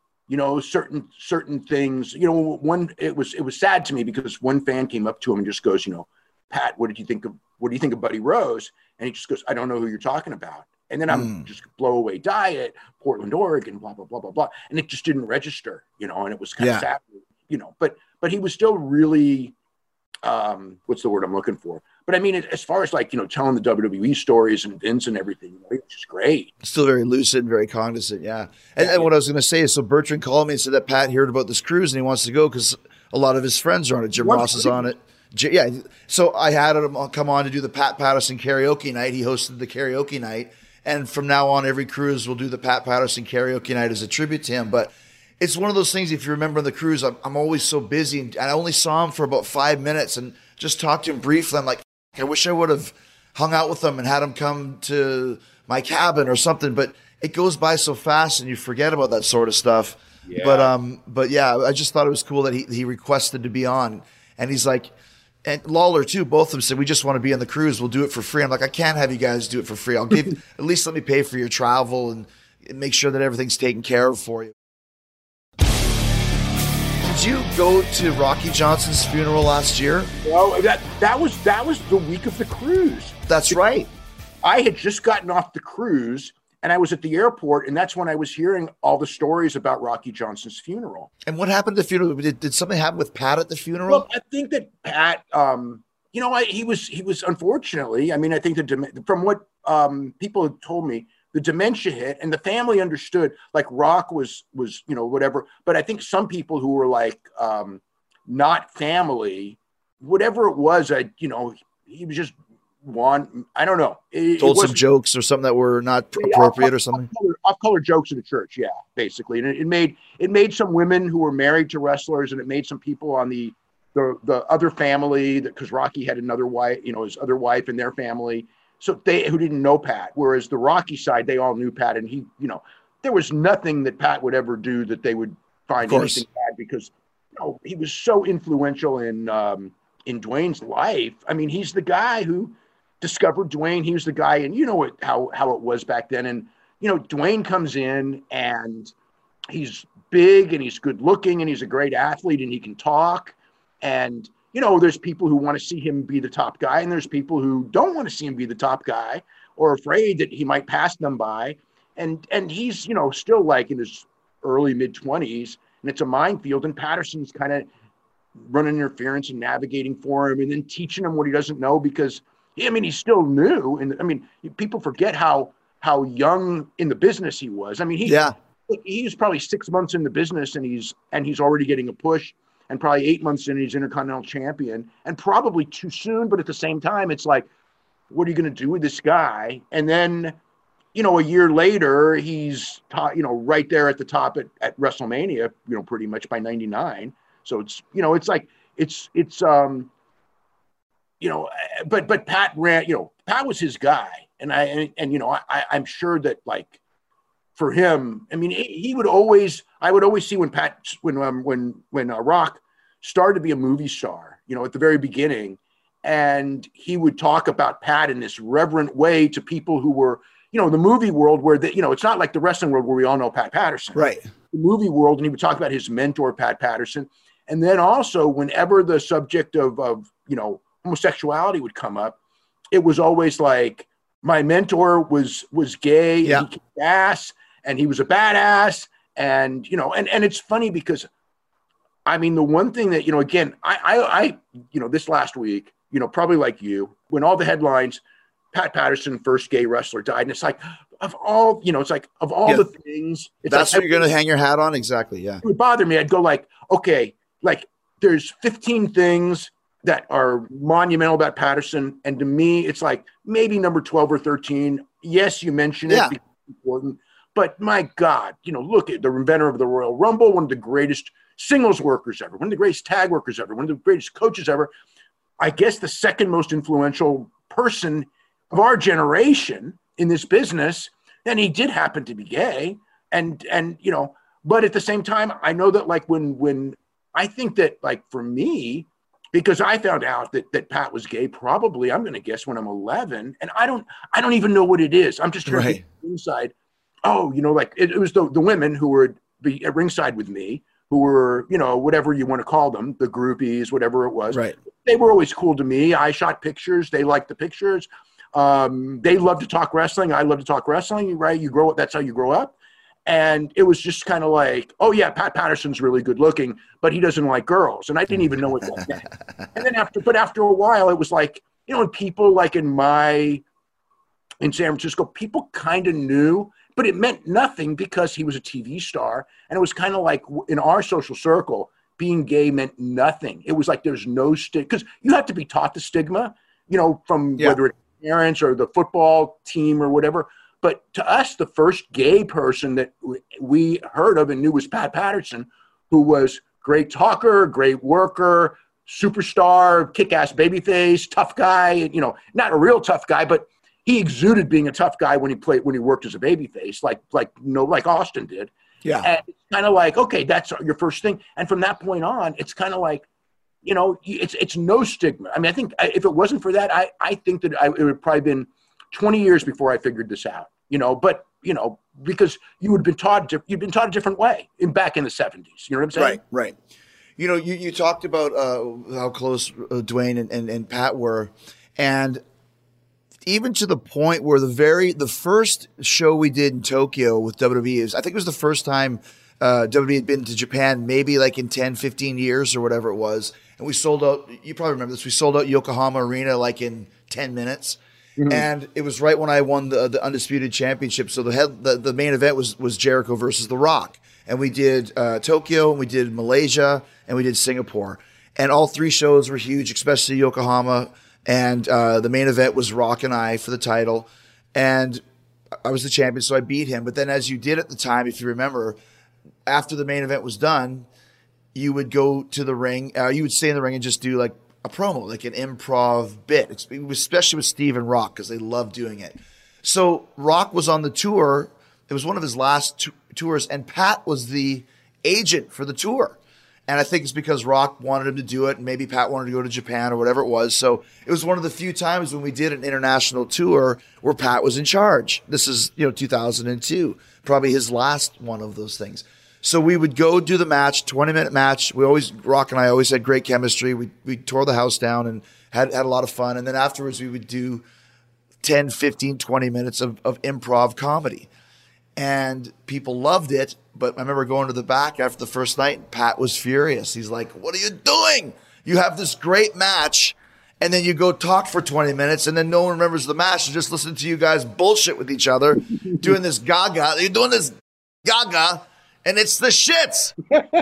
certain things, it was sad to me because one fan came up to him and just goes, Pat, what do you think of Buddy Rose? And he just goes, I don't know who you're talking about. And then I'm just Blow Away Diet, Portland, Oregon, blah, blah, blah, blah, blah. And it just didn't register, and it was kind of sad, but he was still really, what's the word I'm looking for? But as far as telling the WWE stories and Vince and everything, it was just great. Still very lucid, very cognizant, yeah. And what I was going to say is, so Bertrand called me and said that Pat heard about this cruise and he wants to go because a lot of his friends are on it. Jim Ross is on it. Yeah, so I had him come on to do the Pat Patterson karaoke night. He hosted the karaoke night. And from now on, every cruise will do the Pat Patterson karaoke night as a tribute to him. But it's one of those things, if you remember on the cruise, I'm always so busy. And I only saw him for about 5 minutes and just talked to him briefly. I'm like, I wish I would have hung out with him and had him come to my cabin or something. But it goes by so fast and you forget about that sort of stuff. Yeah. But yeah, I just thought it was cool that he requested to be on. And he's like, and Lawler too, both of them said, we just want to be on the cruise. We'll do it for free. I'm like, I can't have you guys do it for free. I'll give, at least let me pay for your travel and make sure that everything's taken care of for you. Did you go to Rocky Johnson's funeral last year? Well, that was the week of the cruise. That's right. I had just gotten off the cruise and I was at the airport, and that's when I was hearing all the stories about Rocky Johnson's funeral. And what happened at the funeral? Did something happen with Pat at the funeral? Well, I think that Pat, he was unfortunately, I think that from what people had told me, the dementia hit and the family understood, like Rock was, whatever. But I think some people who were like, not family, whatever it was, he was just I don't know. Told some jokes or something that were not appropriate or something. Off-color jokes in the church. Yeah, basically. And it made some women who were married to wrestlers, and it made some people on the other family, because Rocky had another wife, his other wife and their family. So who didn't know Pat, whereas the Rocky side, they all knew Pat, and he, there was nothing that Pat would ever do that they would find anything bad, because he was so influential in Dwayne's life. He's the guy who discovered Dwayne. He was the guy, and how it was back then. And Dwayne comes in and he's big and he's good looking and he's a great athlete and he can talk. And there's people who want to see him be the top guy, and there's people who don't want to see him be the top guy or afraid that he might pass them by. And he's, still like in his early mid-20s, and it's a minefield, and Patterson's kind of running interference and navigating for him and then teaching him what he doesn't know, because, he's still new. And people forget how young in the business he was. He was probably 6 months in the business, and he's already getting a push. And probably 8 months in, he's Intercontinental Champion, and probably too soon. But at the same time, it's like, what are you going to do with this guy? And then, a year later, he's, right there at the top at WrestleMania, pretty much by 99. So it's, you know, it's like, it's you know, but Pat ran, you know, Pat was his guy. And you know, I'm sure that, like, for him, I mean, he would always, I would always see when Rock started to be a movie star, you know, at the very beginning, and he would talk about Pat in this reverent way to people who were, you know, the movie world where you know, it's not like the wrestling world where we all know Pat Patterson. Right. The movie world, and he would talk about his mentor, Pat Patterson. And then also whenever the subject of you know, homosexuality would come up, it was always like, my mentor was gay, and he kicked ass, and he was a badass. And, you know, and it's funny because, I mean, the one thing that, you know, again, I you know, this last week, you know, probably like you, when all the headlines, Pat Patterson, first gay wrestler, died. And it's like, of all, you know, it's like, of all the things. It's that's like, what you're going to hang your hat on? Exactly, yeah. It would bother me. I'd go like, okay, like, there's 15 things that are monumental about Patterson. And to me, it's like maybe number 12 or 13. Yes, you mentioned it because it's important. But my God, you know, look at the inventor of the Royal Rumble, one of the greatest singles workers ever, one of the greatest tag workers ever, one of the greatest coaches ever. I guess the second most influential person of our generation in this business. And he did happen to be gay. And you know, but at the same time, I know that, like, when I think that, like, for me, because I found out that Pat was gay, probably, I'm going to guess, when I'm 11, and I don't even know what it is. I'm just trying to get inside. Oh, you know, like, it was the women who were at ringside with me, who were, you know, whatever you want to call them, the groupies, whatever it was. Right. They were always cool to me. I shot pictures. They liked the pictures. They loved to talk wrestling. I love to talk wrestling, right? You grow up, that's how you grow up. And it was just kind of like, oh yeah, Pat Patterson's really good looking, but he doesn't like girls. And I didn't even know what that meant. And then after a while, it was like, you know, and people like in San Francisco, people kind of knew, but it meant nothing because he was a TV star. And it was kind of like in our social circle, being gay meant nothing. It was like, there's no stigma, because you have to be taught the stigma, you know, from whether it's parents or the football team or whatever. But to us, the first gay person that we heard of and knew was Pat Patterson, who was great talker, great worker, superstar, kick-ass babyface, tough guy. You know, not a real tough guy, but he exuded being a tough guy when he worked as a babyface, like Austin did. Yeah. And it's kind of like, okay, that's your first thing. And from that point on, it's kind of like, you know, it's no stigma. I mean, I think if it wasn't for that, I think that it would probably been 20 years before I figured this out, you know, but, you know, because you'd been taught a different way back in the 70s. You know what I'm saying? Right. You know, you talked about how close Dwayne and Pat were, and even to the point where the first show we did in Tokyo with WWE, I think it was the first time WWE had been to Japan, maybe like in 10, 15 years or whatever it was. And we sold out, you probably remember this, we sold out Yokohama Arena like in 10 minutes. Mm-hmm. And it was right when I won the Undisputed Championship. So the main event was Jericho versus The Rock. And we did Tokyo, and we did Malaysia, and we did Singapore. And all three shows were huge, especially Yokohama. And the main event was Rock and I for the title. And I was the champion, so I beat him. But then as you did at the time, if you remember, after the main event was done, you would go to the ring. You would stay in the ring and just do like a promo, like an improv bit, especially with Steve and Rock, because they love doing it. So Rock was on the tour. It was one of his last tours, and Pat was the agent for the tour. And I think it's because Rock wanted him to do it, and maybe Pat wanted to go to Japan or whatever it was. So it was one of the few times when we did an international tour where Pat was in charge. This is, 2002, probably his last one of those things. So we would go do the match, 20-minute match. Rock and I always had great chemistry. We tore the house down and had a lot of fun. And then afterwards we would do 10, 15, 20 minutes of improv comedy. And people loved it. But I remember going to the back after the first night, and Pat was furious. He's like, "What are you doing? You have this great match, and then you go talk for 20 minutes, and then no one remembers the match and just listen to you guys bullshit with each other, doing this gaga. You're doing this gaga, and it's the shits."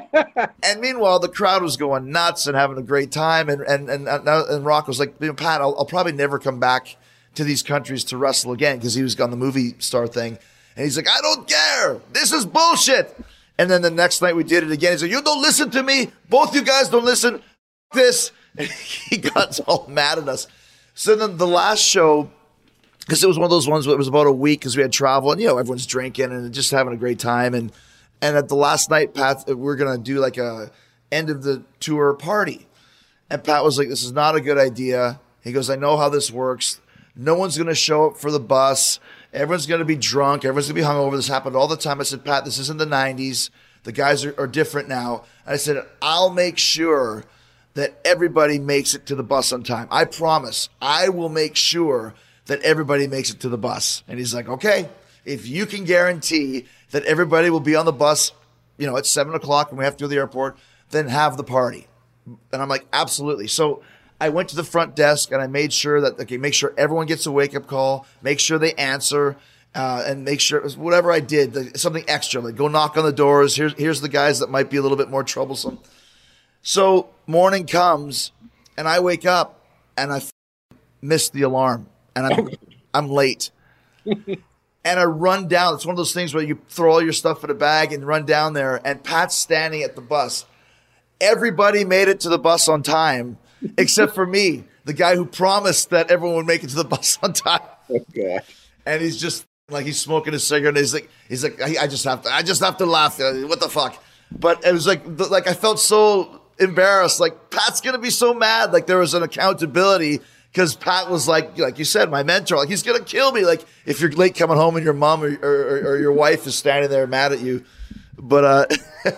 And meanwhile, the crowd was going nuts and having a great time. And Rock was like, "Pat, I'll probably never come back to these countries to wrestle again," because he was on the movie star thing. And he's like, "I don't care. This is bullshit." And then the next night we did it again. He said, you don't listen to me. Both you guys don't listen. This. And he got all mad at us. So then the last show, because it was one of those ones where it was about a week because we had travel and, everyone's drinking and just having a great time. And at the last night, Pat, we're going to do like a end of the tour party. And Pat was like, this is not a good idea. He goes, I know how this works. No one's going to show up for the bus. Everyone's going to be drunk. Everyone's going to be hungover. This happened all the time. I said, Pat, this isn't the 90s. The guys are different now. And I said, I'll make sure that everybody makes it to the bus on time. I promise. I will make sure that everybody makes it to the bus. And he's like, okay, if you can guarantee that everybody will be on the bus, at 7 o'clock when we have to go to the airport, then have the party. And I'm like, absolutely. So I went to the front desk and I made sure that, make sure everyone gets a wake-up call, make sure they answer, and make sure whatever I did, something extra, like go knock on the doors. Here's the guys that might be a little bit more troublesome. So morning comes and I wake up and I missed the alarm and I'm late. And I run down. It's one of those things where you throw all your stuff in a bag and run down there, and Pat's standing at the bus. Everybody made it to the bus on time, except for me, the guy who promised that everyone would make it to the bus on time. Okay. And he's just like, he's smoking a cigarette. And he's like, I just have to laugh. What the fuck? But it was like I felt so embarrassed. Like, Pat's gonna be so mad. Like, there was an accountability. Because Pat was like you said, my mentor, like he's going to kill me. Like if you're late coming home and your mom or your wife is standing there mad at you. But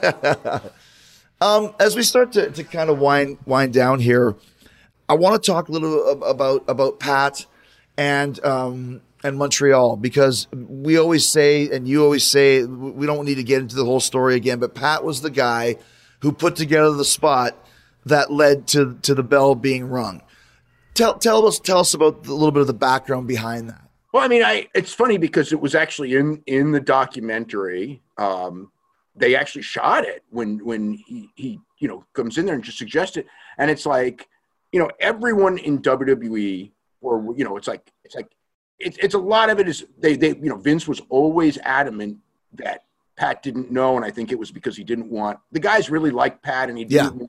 as we start to kind of wind down here, I want to talk a little about Pat and Montreal, because we always say, and you always say, we don't need to get into the whole story again, but Pat was the guy who put together the spot that led to the bell being rung. Tell us about a little bit of the background behind that. Well, I mean, it's funny because it was actually in the documentary. They actually shot it when he comes in there and just suggests it, and it's like, everyone in WWE, or it's a lot of it is they Vince was always adamant that Pat didn't know, and I think it was because he didn't want, the guys really liked Pat, and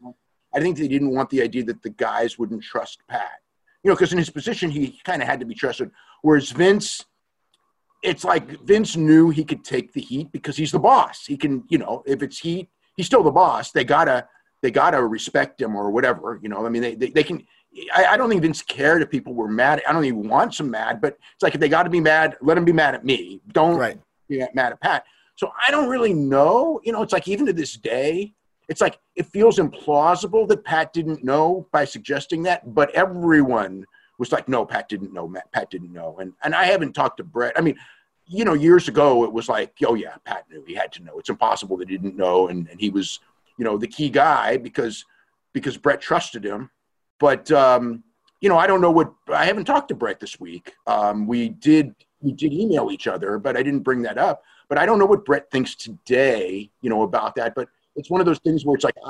I think they didn't want the idea that the guys wouldn't trust Pat. Because in his position, he kind of had to be trusted. Whereas Vince, it's like Vince knew he could take the heat because he's the boss. He can, if it's heat, he's still the boss. They gotta respect him or whatever. I mean, they can. I don't think Vince cared if people were mad. I don't even want some mad, but it's like if they got to be mad, let them be mad at me. Don't be mad at Pat. So I don't really know. It's like even to this day, it's like it feels implausible that Pat didn't know by suggesting that, but everyone was like, no, Pat didn't know. Pat didn't know. And I haven't talked to Brett. I mean, years ago it was like, oh yeah, Pat knew. He had to know. It's impossible that he didn't know. And he was, the key guy because Brett trusted him. But, I don't know I haven't talked to Brett this week. We did email each other, but I didn't bring that up. But I don't know what Brett thinks today, about that. But it's one of those things where it's like,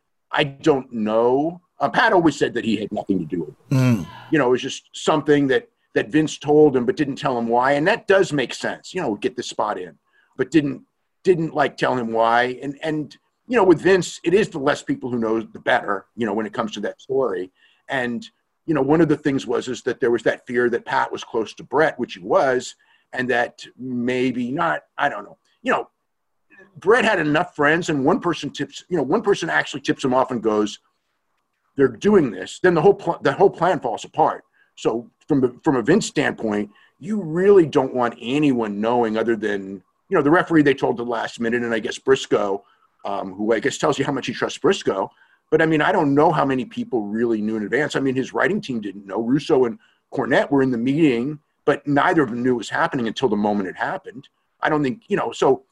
I don't know. Pat always said that he had nothing to do with it. It was just something that Vince told him, but didn't tell him why. And that does make sense, get this spot in, but didn't like tell him why. And with Vince, it is the less people who know, the better, when it comes to that story. And, one of the things is that there was that fear that Pat was close to Brett, which he was, and that maybe not, I don't know, Brett had enough friends, and one person actually tips him off and goes, they're doing this. Then the whole plan falls apart. So from a Vince standpoint, you really don't want anyone knowing other than, the referee they told the last minute, and I guess Briscoe, who I guess tells you how much he trusts Briscoe. But I mean, I don't know how many people really knew in advance. I mean, his writing team didn't know. Russo and Cornette were in the meeting, but neither of them knew it was happening until the moment it happened. I don't think, so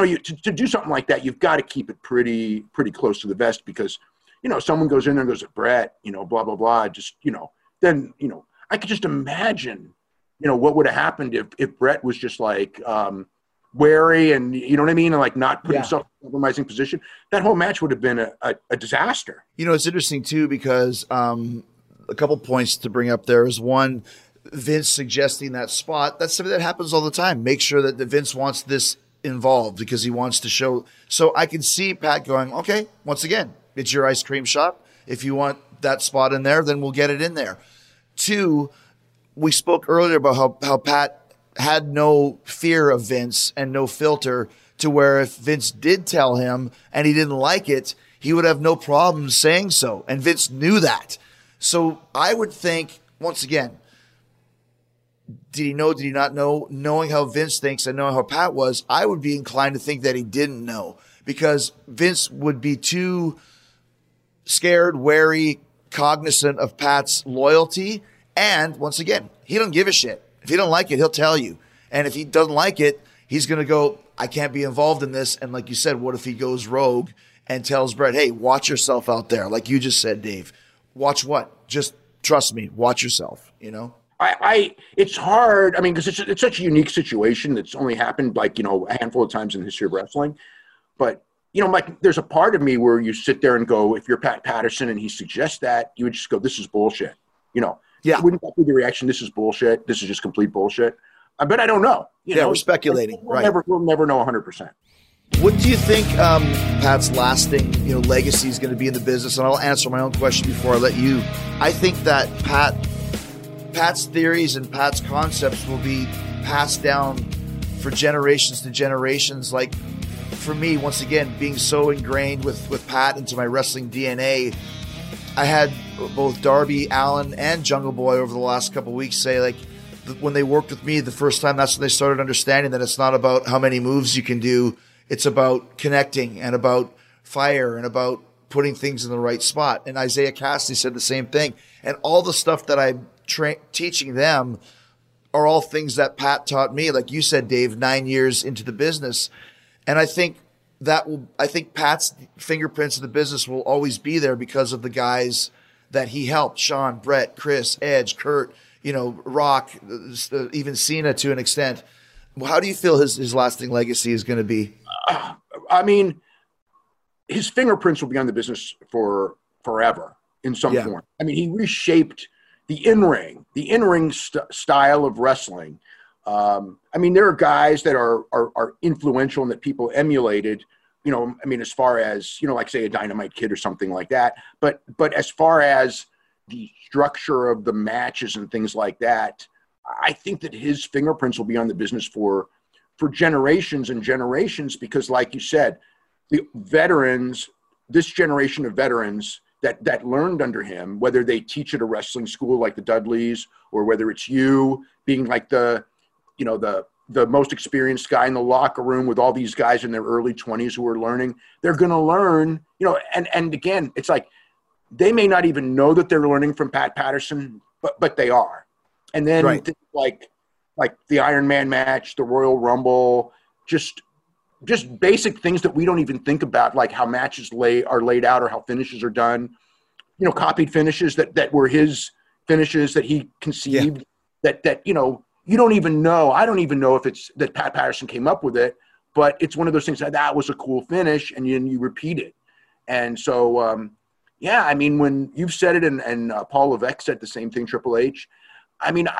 to do something like that, you've got to keep it pretty close to the vest because, someone goes in there and goes, Brett, blah, blah, blah. Just, then, I could just imagine, what would have happened if Brett was just like wary and, you know what I mean? And like not put himself in a compromising position. That whole match would have been a disaster. It's interesting too, because a couple points to bring up there is Vince suggesting that spot. That's something that happens all the time. Make sure that Vince wants this involved because he wants to show. So I can see Pat going, okay, once again, it's your ice cream shop. If you want that spot in there, then we'll get it in there. 2, we spoke earlier about how Pat had no fear of Vince and no filter, to where if Vince did tell him and he didn't like it, he would have no problem saying so. And Vince knew that. So I would think, once again, did he know, did he not know? Knowing how Vince thinks and knowing how Pat was, I would be inclined to think that he didn't know, because Vince would be too scared, wary, cognizant of Pat's loyalty. And once again, he don't give a shit. If he don't like it, he'll tell you. And if he doesn't like it, he's going to go, I can't be involved in this. And like you said, what if he goes rogue and tells Bret, hey, watch yourself out there? Like you just said, Dave, watch what? Just trust me, watch yourself, you know? It's hard. I mean, because it's such a unique situation that's only happened like, you know, a handful of times in the history of wrestling. But, you know, Mike, there's a part of me where you sit there and go, if you're Pat Patterson and he suggests that, you would just go, this is bullshit. You know, yeah. Wouldn't that be the reaction? This is bullshit. This is just complete bullshit. But I don't know. You know, we're speculating. We'll never know 100%. What do you think Pat's lasting, you know, legacy is going to be in the business? And I'll answer my own question before I let you. I think that Pat's theories and Pat's concepts will be passed down for generations to generations. Like for me, once again, being so ingrained with Pat into my wrestling DNA, I had both Darby Allin and Jungle Boy over the last couple of weeks say, like, when they worked with me the first time, that's when they started understanding that it's not about how many moves you can do. It's about connecting and about fire and about putting things in the right spot. And Isaiah Cassidy said the same thing. And all the stuff that I'm teaching them are all things that Pat taught me. Like you said, Dave, 9 years into the business. And I think Pat's fingerprints in the business will always be there because of the guys that he helped. Shawn, Bret, Chris, Edge, Kurt, you know, Rock, even Cena to an extent. How do you feel his lasting legacy is going to be? I mean, his fingerprints will be on the business for forever in some form. I mean, he reshaped the in-ring style of wrestling. I mean, there are guys that are influential and that people emulated, you know, I mean, as far as, you know, like say a Dynamite Kid or something like that. But as far as the structure of the matches and things like that, I think that his fingerprints will be on the business for generations and generations, because like you said, the veterans, this generation of veterans that learned under him, whether they teach at a wrestling school like the Dudleys, or whether it's you being like the most experienced guy in the locker room with all these guys in their early 20s who are learning, they're going to learn, you know, and again, it's like, they may not even know that they're learning from Pat Patterson, but they are. And then like the Iron Man match, the Royal Rumble, just basic things that we don't even think about, like how matches are laid out or how finishes are done, you know, copied finishes that were his finishes that he conceived, that, you know, you don't even know. I don't even know if it's that Pat Patterson came up with it, but it's one of those things that was a cool finish, and you repeat it. And so, yeah, I mean, when you've said it and Paul Levesque said the same thing, Triple H, I mean,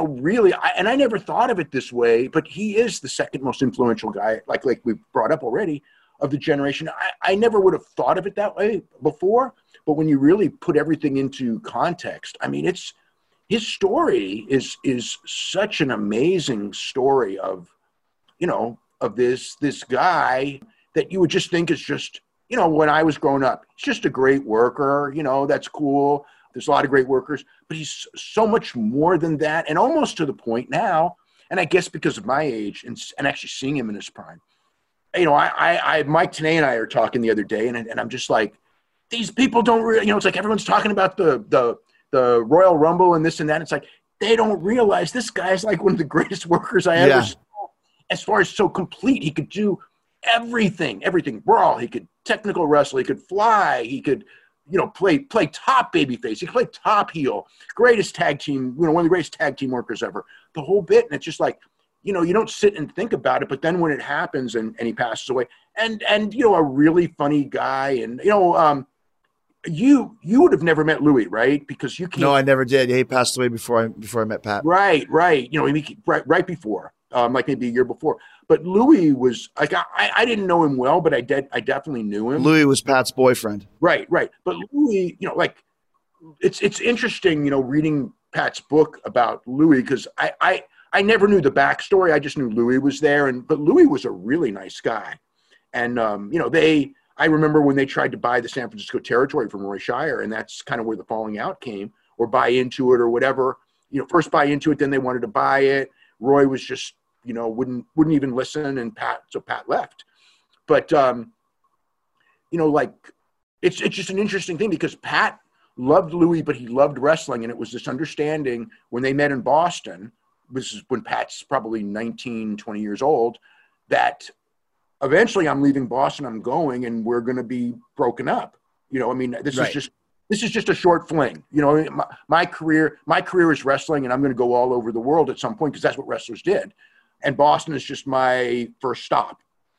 I never thought of it this way, but he is the second most influential guy, like we brought up already, of the generation. I never would have thought of it that way before, but when you really put everything into context, I mean, his story is such an amazing story of, you know, of this guy that you would just think is just, you know, when I was growing up, he's just a great worker, you know, that's cool. There's a lot of great workers, but he's so much more than that, and almost to the point now, and I guess because of my age and actually seeing him in his prime, you know, Mike Tenay and I are talking the other day, and I'm just like, these people don't really, you know, it's like everyone's talking about the Royal Rumble and this and that. It's like, they don't realize this guy's like one of the greatest workers I ever saw. As far as so complete, he could do everything, brawl. He could technical wrestle. He could fly. He could, you know, play top babyface. He could play top heel. Greatest tag team, you know, one of the greatest tag team workers ever. The whole bit. And it's just like, you know, you don't sit and think about it, but then when it happens and he passes away, and you know, a really funny guy, and you know, you would have never met Louis, right? Because you can't. No, I never did. He passed away before I met Pat. Right. You know, right before. like maybe a year before. But Louis was like, I didn't know him well, but I definitely knew him. Louis was Pat's boyfriend. Right. But Louis, like it's interesting, reading Pat's book about Louis, because I never knew the backstory. I just knew Louis was there, but Louis was a really nice guy. And, I remember when they tried to buy the San Francisco territory from Roy Shire, and that's kind of where the falling out came, or buy into it or whatever, first buy into it, then they wanted to buy it. Roy was just, wouldn't even listen, and Pat left. But, it's just an interesting thing, because Pat loved Louis, but he loved wrestling. And it was this understanding when they met in Boston, this is when Pat's probably 19, 20 years old, that eventually I'm leaving Boston, I'm going, and we're going to be broken up. This is just a short fling. My career is wrestling, and I'm going to go all over the world at some point, because that's what wrestlers did. And Boston is just my first stop,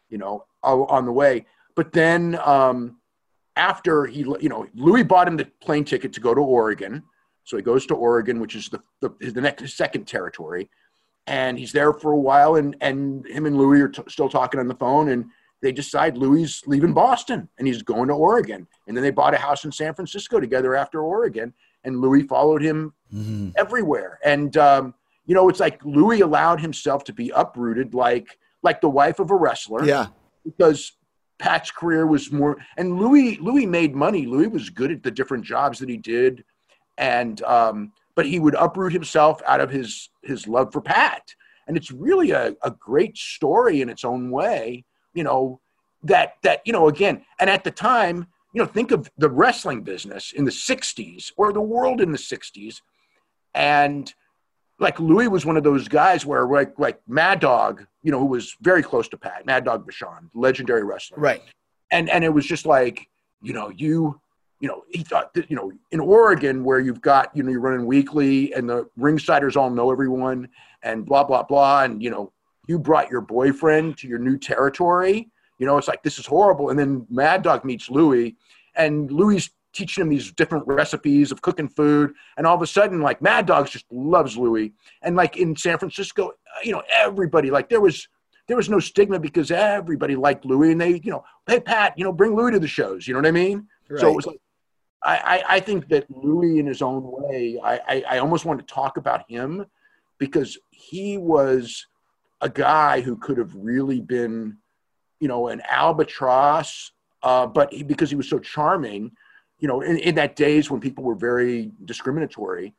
on the way. But then after Louis bought him the plane ticket to go to Oregon. So he goes to Oregon, which is the second territory. And he's there for a while, and him and Louis are still talking on the phone, and they decide Louis is leaving Boston and he's going to Oregon. And then they bought a house in San Francisco together after Oregon, and Louis followed him everywhere. And, it's like Louis allowed himself to be uprooted like the wife of a wrestler. Yeah. Because Pat's career was more, and Louis made money. Louis was good at the different jobs that he did. And, but he would uproot himself out of his love for Pat. And it's really a great story in its own way, that again, and at the time, think of the wrestling business in the 60s or the world in the 60s. And like Louis was one of those guys where like Mad Dog, who was very close to Pat, Mad Dog Vachon, legendary wrestler. Right. And it was just like, he thought that, in Oregon, where you've got, you're running weekly and the ringsiders all know everyone and blah, blah, blah. And, you brought your boyfriend to your new territory, it's like, this is horrible. And then Mad Dog meets Louis, and Louis teaching him these different recipes of cooking food. And all of a sudden, like, Mad Dog just loves Louis. And like in San Francisco, everybody, like there was no stigma, because everybody liked Louis, and they, hey, Pat, bring Louis to the shows. You know what I mean? Right. So it was like, I think that Louis, in his own way, I almost want to talk about him, because he was a guy who could have really been, an albatross, but because he was so charming, in that days when people were very discriminatory,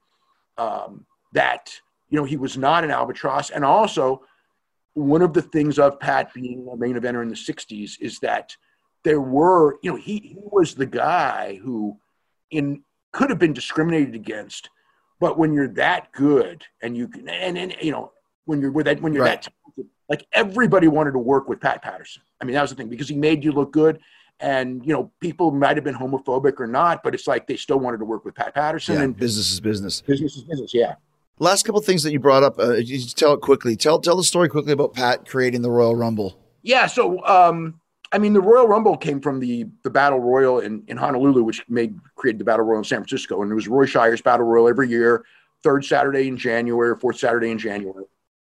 that, he was not an albatross. And also, one of the things of Pat being a main eventer in the 60s is that there were, he was the guy who could have been discriminated against, but when you're that good and you can, when you're right. that talented, like everybody wanted to work with Pat Patterson. I mean, that was the thing, because he made you look good, and, people might've been homophobic or not, but it's like, they still wanted to work with Pat Patterson. Yeah, and business is business. Business is business. Yeah. Last couple of things that you brought up, you tell it quickly. Tell the story quickly about Pat creating the Royal Rumble. Yeah. So, the Royal Rumble came from the Battle Royal in Honolulu, which created the Battle Royal in San Francisco. And it was Roy Shire's Battle Royal every year, third Saturday in January, or fourth Saturday in January,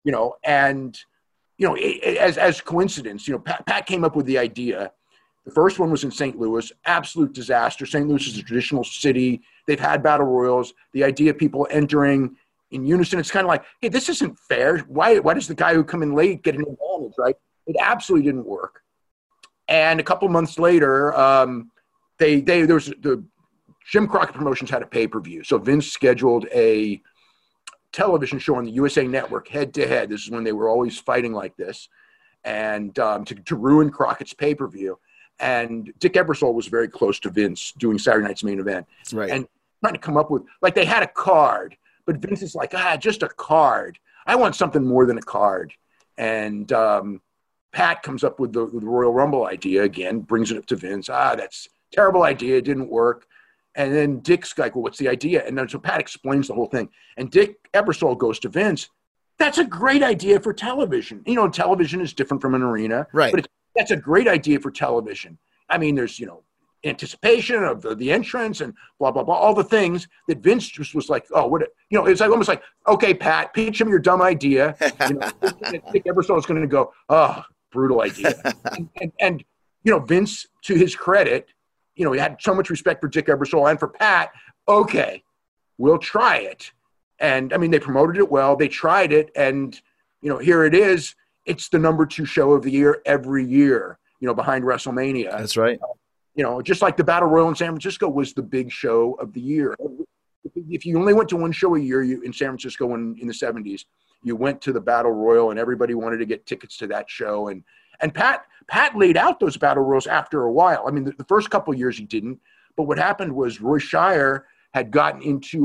as coincidence, Pat came up with the idea. The first one was in St. Louis, absolute disaster. St. Louis is a traditional city. They've had Battle Royals. The idea of people entering in unison, it's kind of like, hey, this isn't fair. Why does the guy who come in late get an advantage, right? It absolutely didn't work. And a couple months later, there was the Jim Crockett Promotions had a pay-per-view. So Vince scheduled a television show on the USA Network, head-to-head. This is when they were always fighting like this, and to ruin Crockett's pay-per-view. And Dick Ebersol was very close to Vince doing Saturday Night's Main Event. Right. And trying to come up with, like, they had a card, but Vince is like, just a card. I want something more than a card. And Pat comes up with the Royal Rumble idea again, brings it up to Vince. That's a terrible idea. It didn't work. And then Dick's like, well, what's the idea? And then so Pat explains the whole thing. And Dick Ebersol goes to Vince. That's a great idea for television. Television is different from an arena. Right. But that's a great idea for television. I mean, there's, anticipation of the entrance and blah, blah, blah, all the things that Vince just was like, oh, what, it's like almost like, okay, Pat, pitch him your dumb idea. Dick Ebersol is going to go, oh, brutal idea. and Vince, to his credit, he had so much respect for Dick Ebersol and for Pat. Okay, we'll try it. And I mean, they promoted it well. They tried it. And, here it is. It's the number 2 show of the year every year, behind WrestleMania. That's right. Just like the Battle Royal in San Francisco was the big show of the year. If you only went to one show a year in San Francisco in the 70s, you went to the Battle Royal and everybody wanted to get tickets to that show. And Pat laid out those Battle Royals after a while. I mean, the first couple of years he didn't. But what happened was Roy Shire had gotten into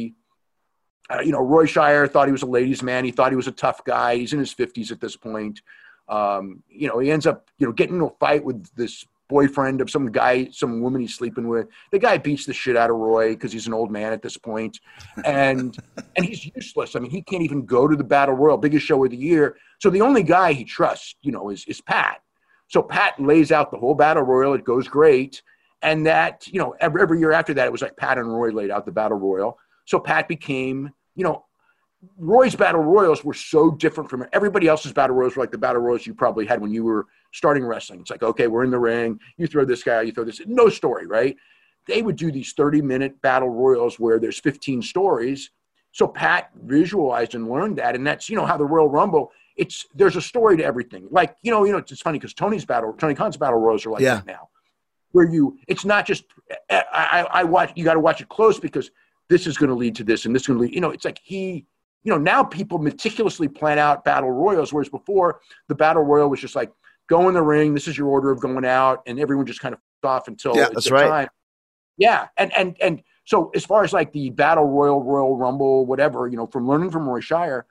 Roy Shire thought he was a ladies' man. He thought he was a tough guy. He's in his 50s at this point. He ends up, getting into a fight with this boyfriend of some woman he's sleeping with. The guy beats the shit out of Roy because he's an old man at this point. And he's useless. I mean, he can't even go to the Battle Royal, biggest show of the year. So the only guy he trusts, is Pat. So Pat lays out the whole Battle Royal. It goes great. And that, every year after that, it was like Pat and Roy laid out the Battle Royal. So Pat became, Roy's Battle Royals were so different from everybody else's Battle Royals were like the Battle Royals you probably had when you were starting wrestling. It's like, okay, we're in the ring. You throw this guy, you throw this. No story, right? They would do these 30-minute Battle Royals where there's 15 stories. So Pat visualized and learned that. And that's, how the Royal Rumble, there's a story to everything. Like, it's funny because Tony Khan's Battle Royals are like that now. Where it's not just, I watch, you got to watch it close because this is going to lead to this and this is going to lead, it's like now people meticulously plan out Battle Royals, whereas before the Battle Royal was just like, go in the ring, this is your order of going out, and everyone just kind of off until it's their time. Yeah, and so as far as like the Battle Royal Rumble, whatever, from learning from Roy Shire,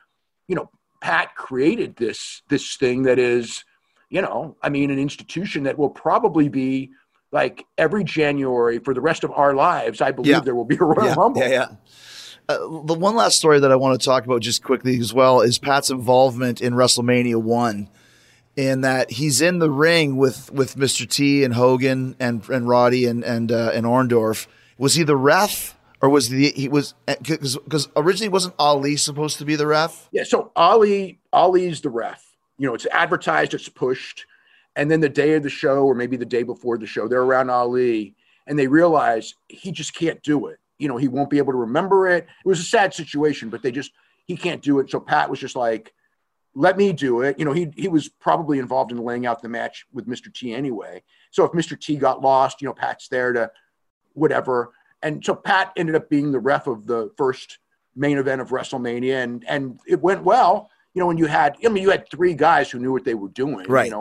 Pat created this thing that is, an institution that will probably be like every January for the rest of our lives. I believe there will be a Royal Rumble. The one last story that I want to talk about just quickly as well is Pat's involvement in WrestleMania 1, in that he's in the ring with Mr. T and Hogan and Roddy and Orndorff. Was he the ref, or was because originally wasn't Ali supposed to be the ref? Yeah, so Ali's the ref. It's advertised, it's pushed, and then the day of the show or maybe the day before the show, they're around Ali and they realize he just can't do it. He won't be able to remember it. It was a sad situation, but he can't do it. So Pat was just like, let me do it. He was probably involved in laying out the match with Mr. T anyway. So if Mr. T got lost, Pat's there to whatever. And so Pat ended up being the ref of the first main event of WrestleMania. And it went well, when you had 3 guys who knew what they were doing, right.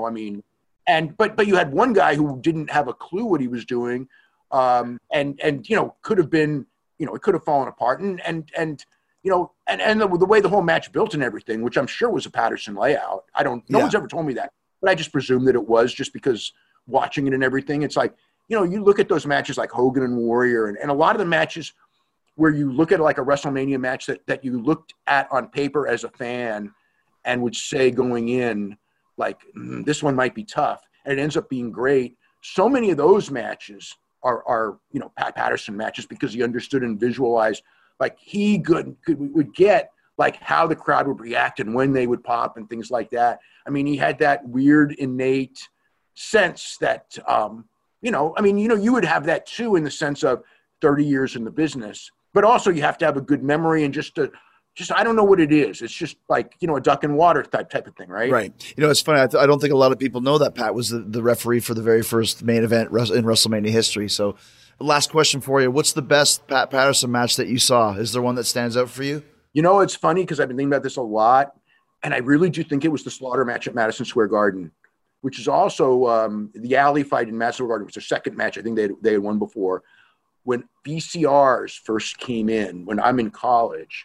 But you had one guy who didn't have a clue what he was doing. And could have been, it could have fallen apart and the way the whole match built and everything, which I'm sure was a Patterson layout. No one's ever told me that, but I just presumed that it was, just because watching it and everything. It's like, you look at those matches like Hogan and Warrior and a lot of the matches where you look at like a WrestleMania match that you looked at on paper as a fan and would say going in, like, this one might be tough. And it ends up being great. So many of those matches are Pat Patterson matches because he understood and visualized, like he would get like how the crowd would react and when they would pop and things like that. I mean, he had that weird innate sense that, you would have that too in the sense of 30 years in the business, but also you have to have a good memory and just I don't know what it is. It's just like, a duck in water type of thing, right? Right. It's funny. I don't think a lot of people know that Pat was the referee for the very first main event in WrestleMania history. So last question for you. What's the best Pat Patterson match that you saw? Is there one that stands out for you? It's funny because I've been thinking about this a lot, and I really do think it was the Slaughter match at Madison Square Garden, which is also the Ali fight in Madison Square Garden. It was their second match. I think they had won before. When VCRs first came in, when I'm in college,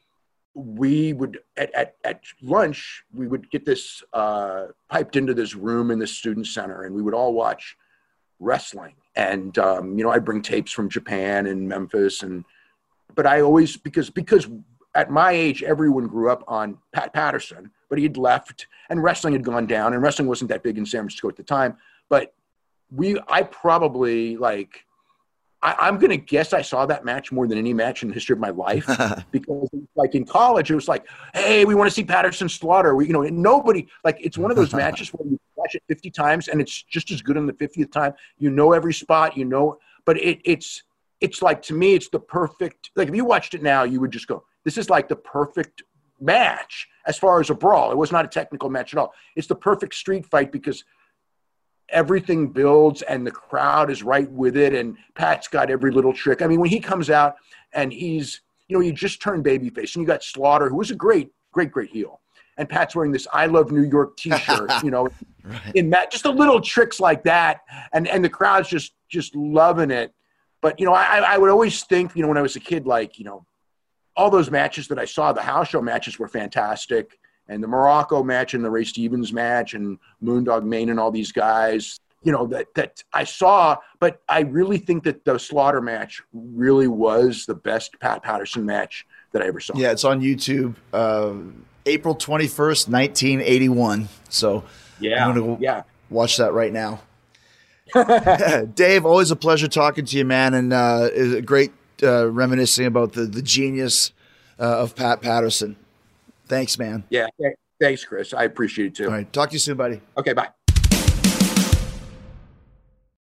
we would at lunch, we would get this piped into this room in the student center, and we would all watch wrestling. And, I'd bring tapes from Japan and Memphis. But I always, because at my age, everyone grew up on Pat Patterson, but he had left and wrestling had gone down, and wrestling wasn't that big in San Francisco at the time. But I probably I'm going to guess I saw that match more than any match in the history of my life because like in college, it was like, hey, we want to see Patterson Slaughter. Nobody it's one of those matches where you watch it 50 times and it's just as good on the 50th time. You know every spot, but it's like, to me, it's the perfect, if you watched it now, you would just go, this is like the perfect match as far as a brawl. It was not a technical match at all. It's the perfect street fight because everything builds and the crowd is right with it. And Pat's got every little trick. I mean, when he comes out and he's, he just turned babyface and you got Slaughter, who was a great heel. And Pat's wearing this I Love New York t-shirt, right. In that, just the little tricks like that. And the crowd's just loving it. But, I would always think, when I was a kid, all those matches that I saw, the house show matches were fantastic. And the Morocco match and the Ray Stevens match and Moondog Mayne and all these guys, that I saw. But I really think that the Slaughter match really was the best Pat Patterson match that I ever saw. Yeah, it's on YouTube, April 21st, 1981. So I'm going to watch that right now. Dave, always a pleasure talking to you, man. And it's a great reminiscing about the genius of Pat Patterson. Thanks, man. Yeah. Thanks, Chris. I appreciate it too. All right. Talk to you soon, buddy. Okay. Bye.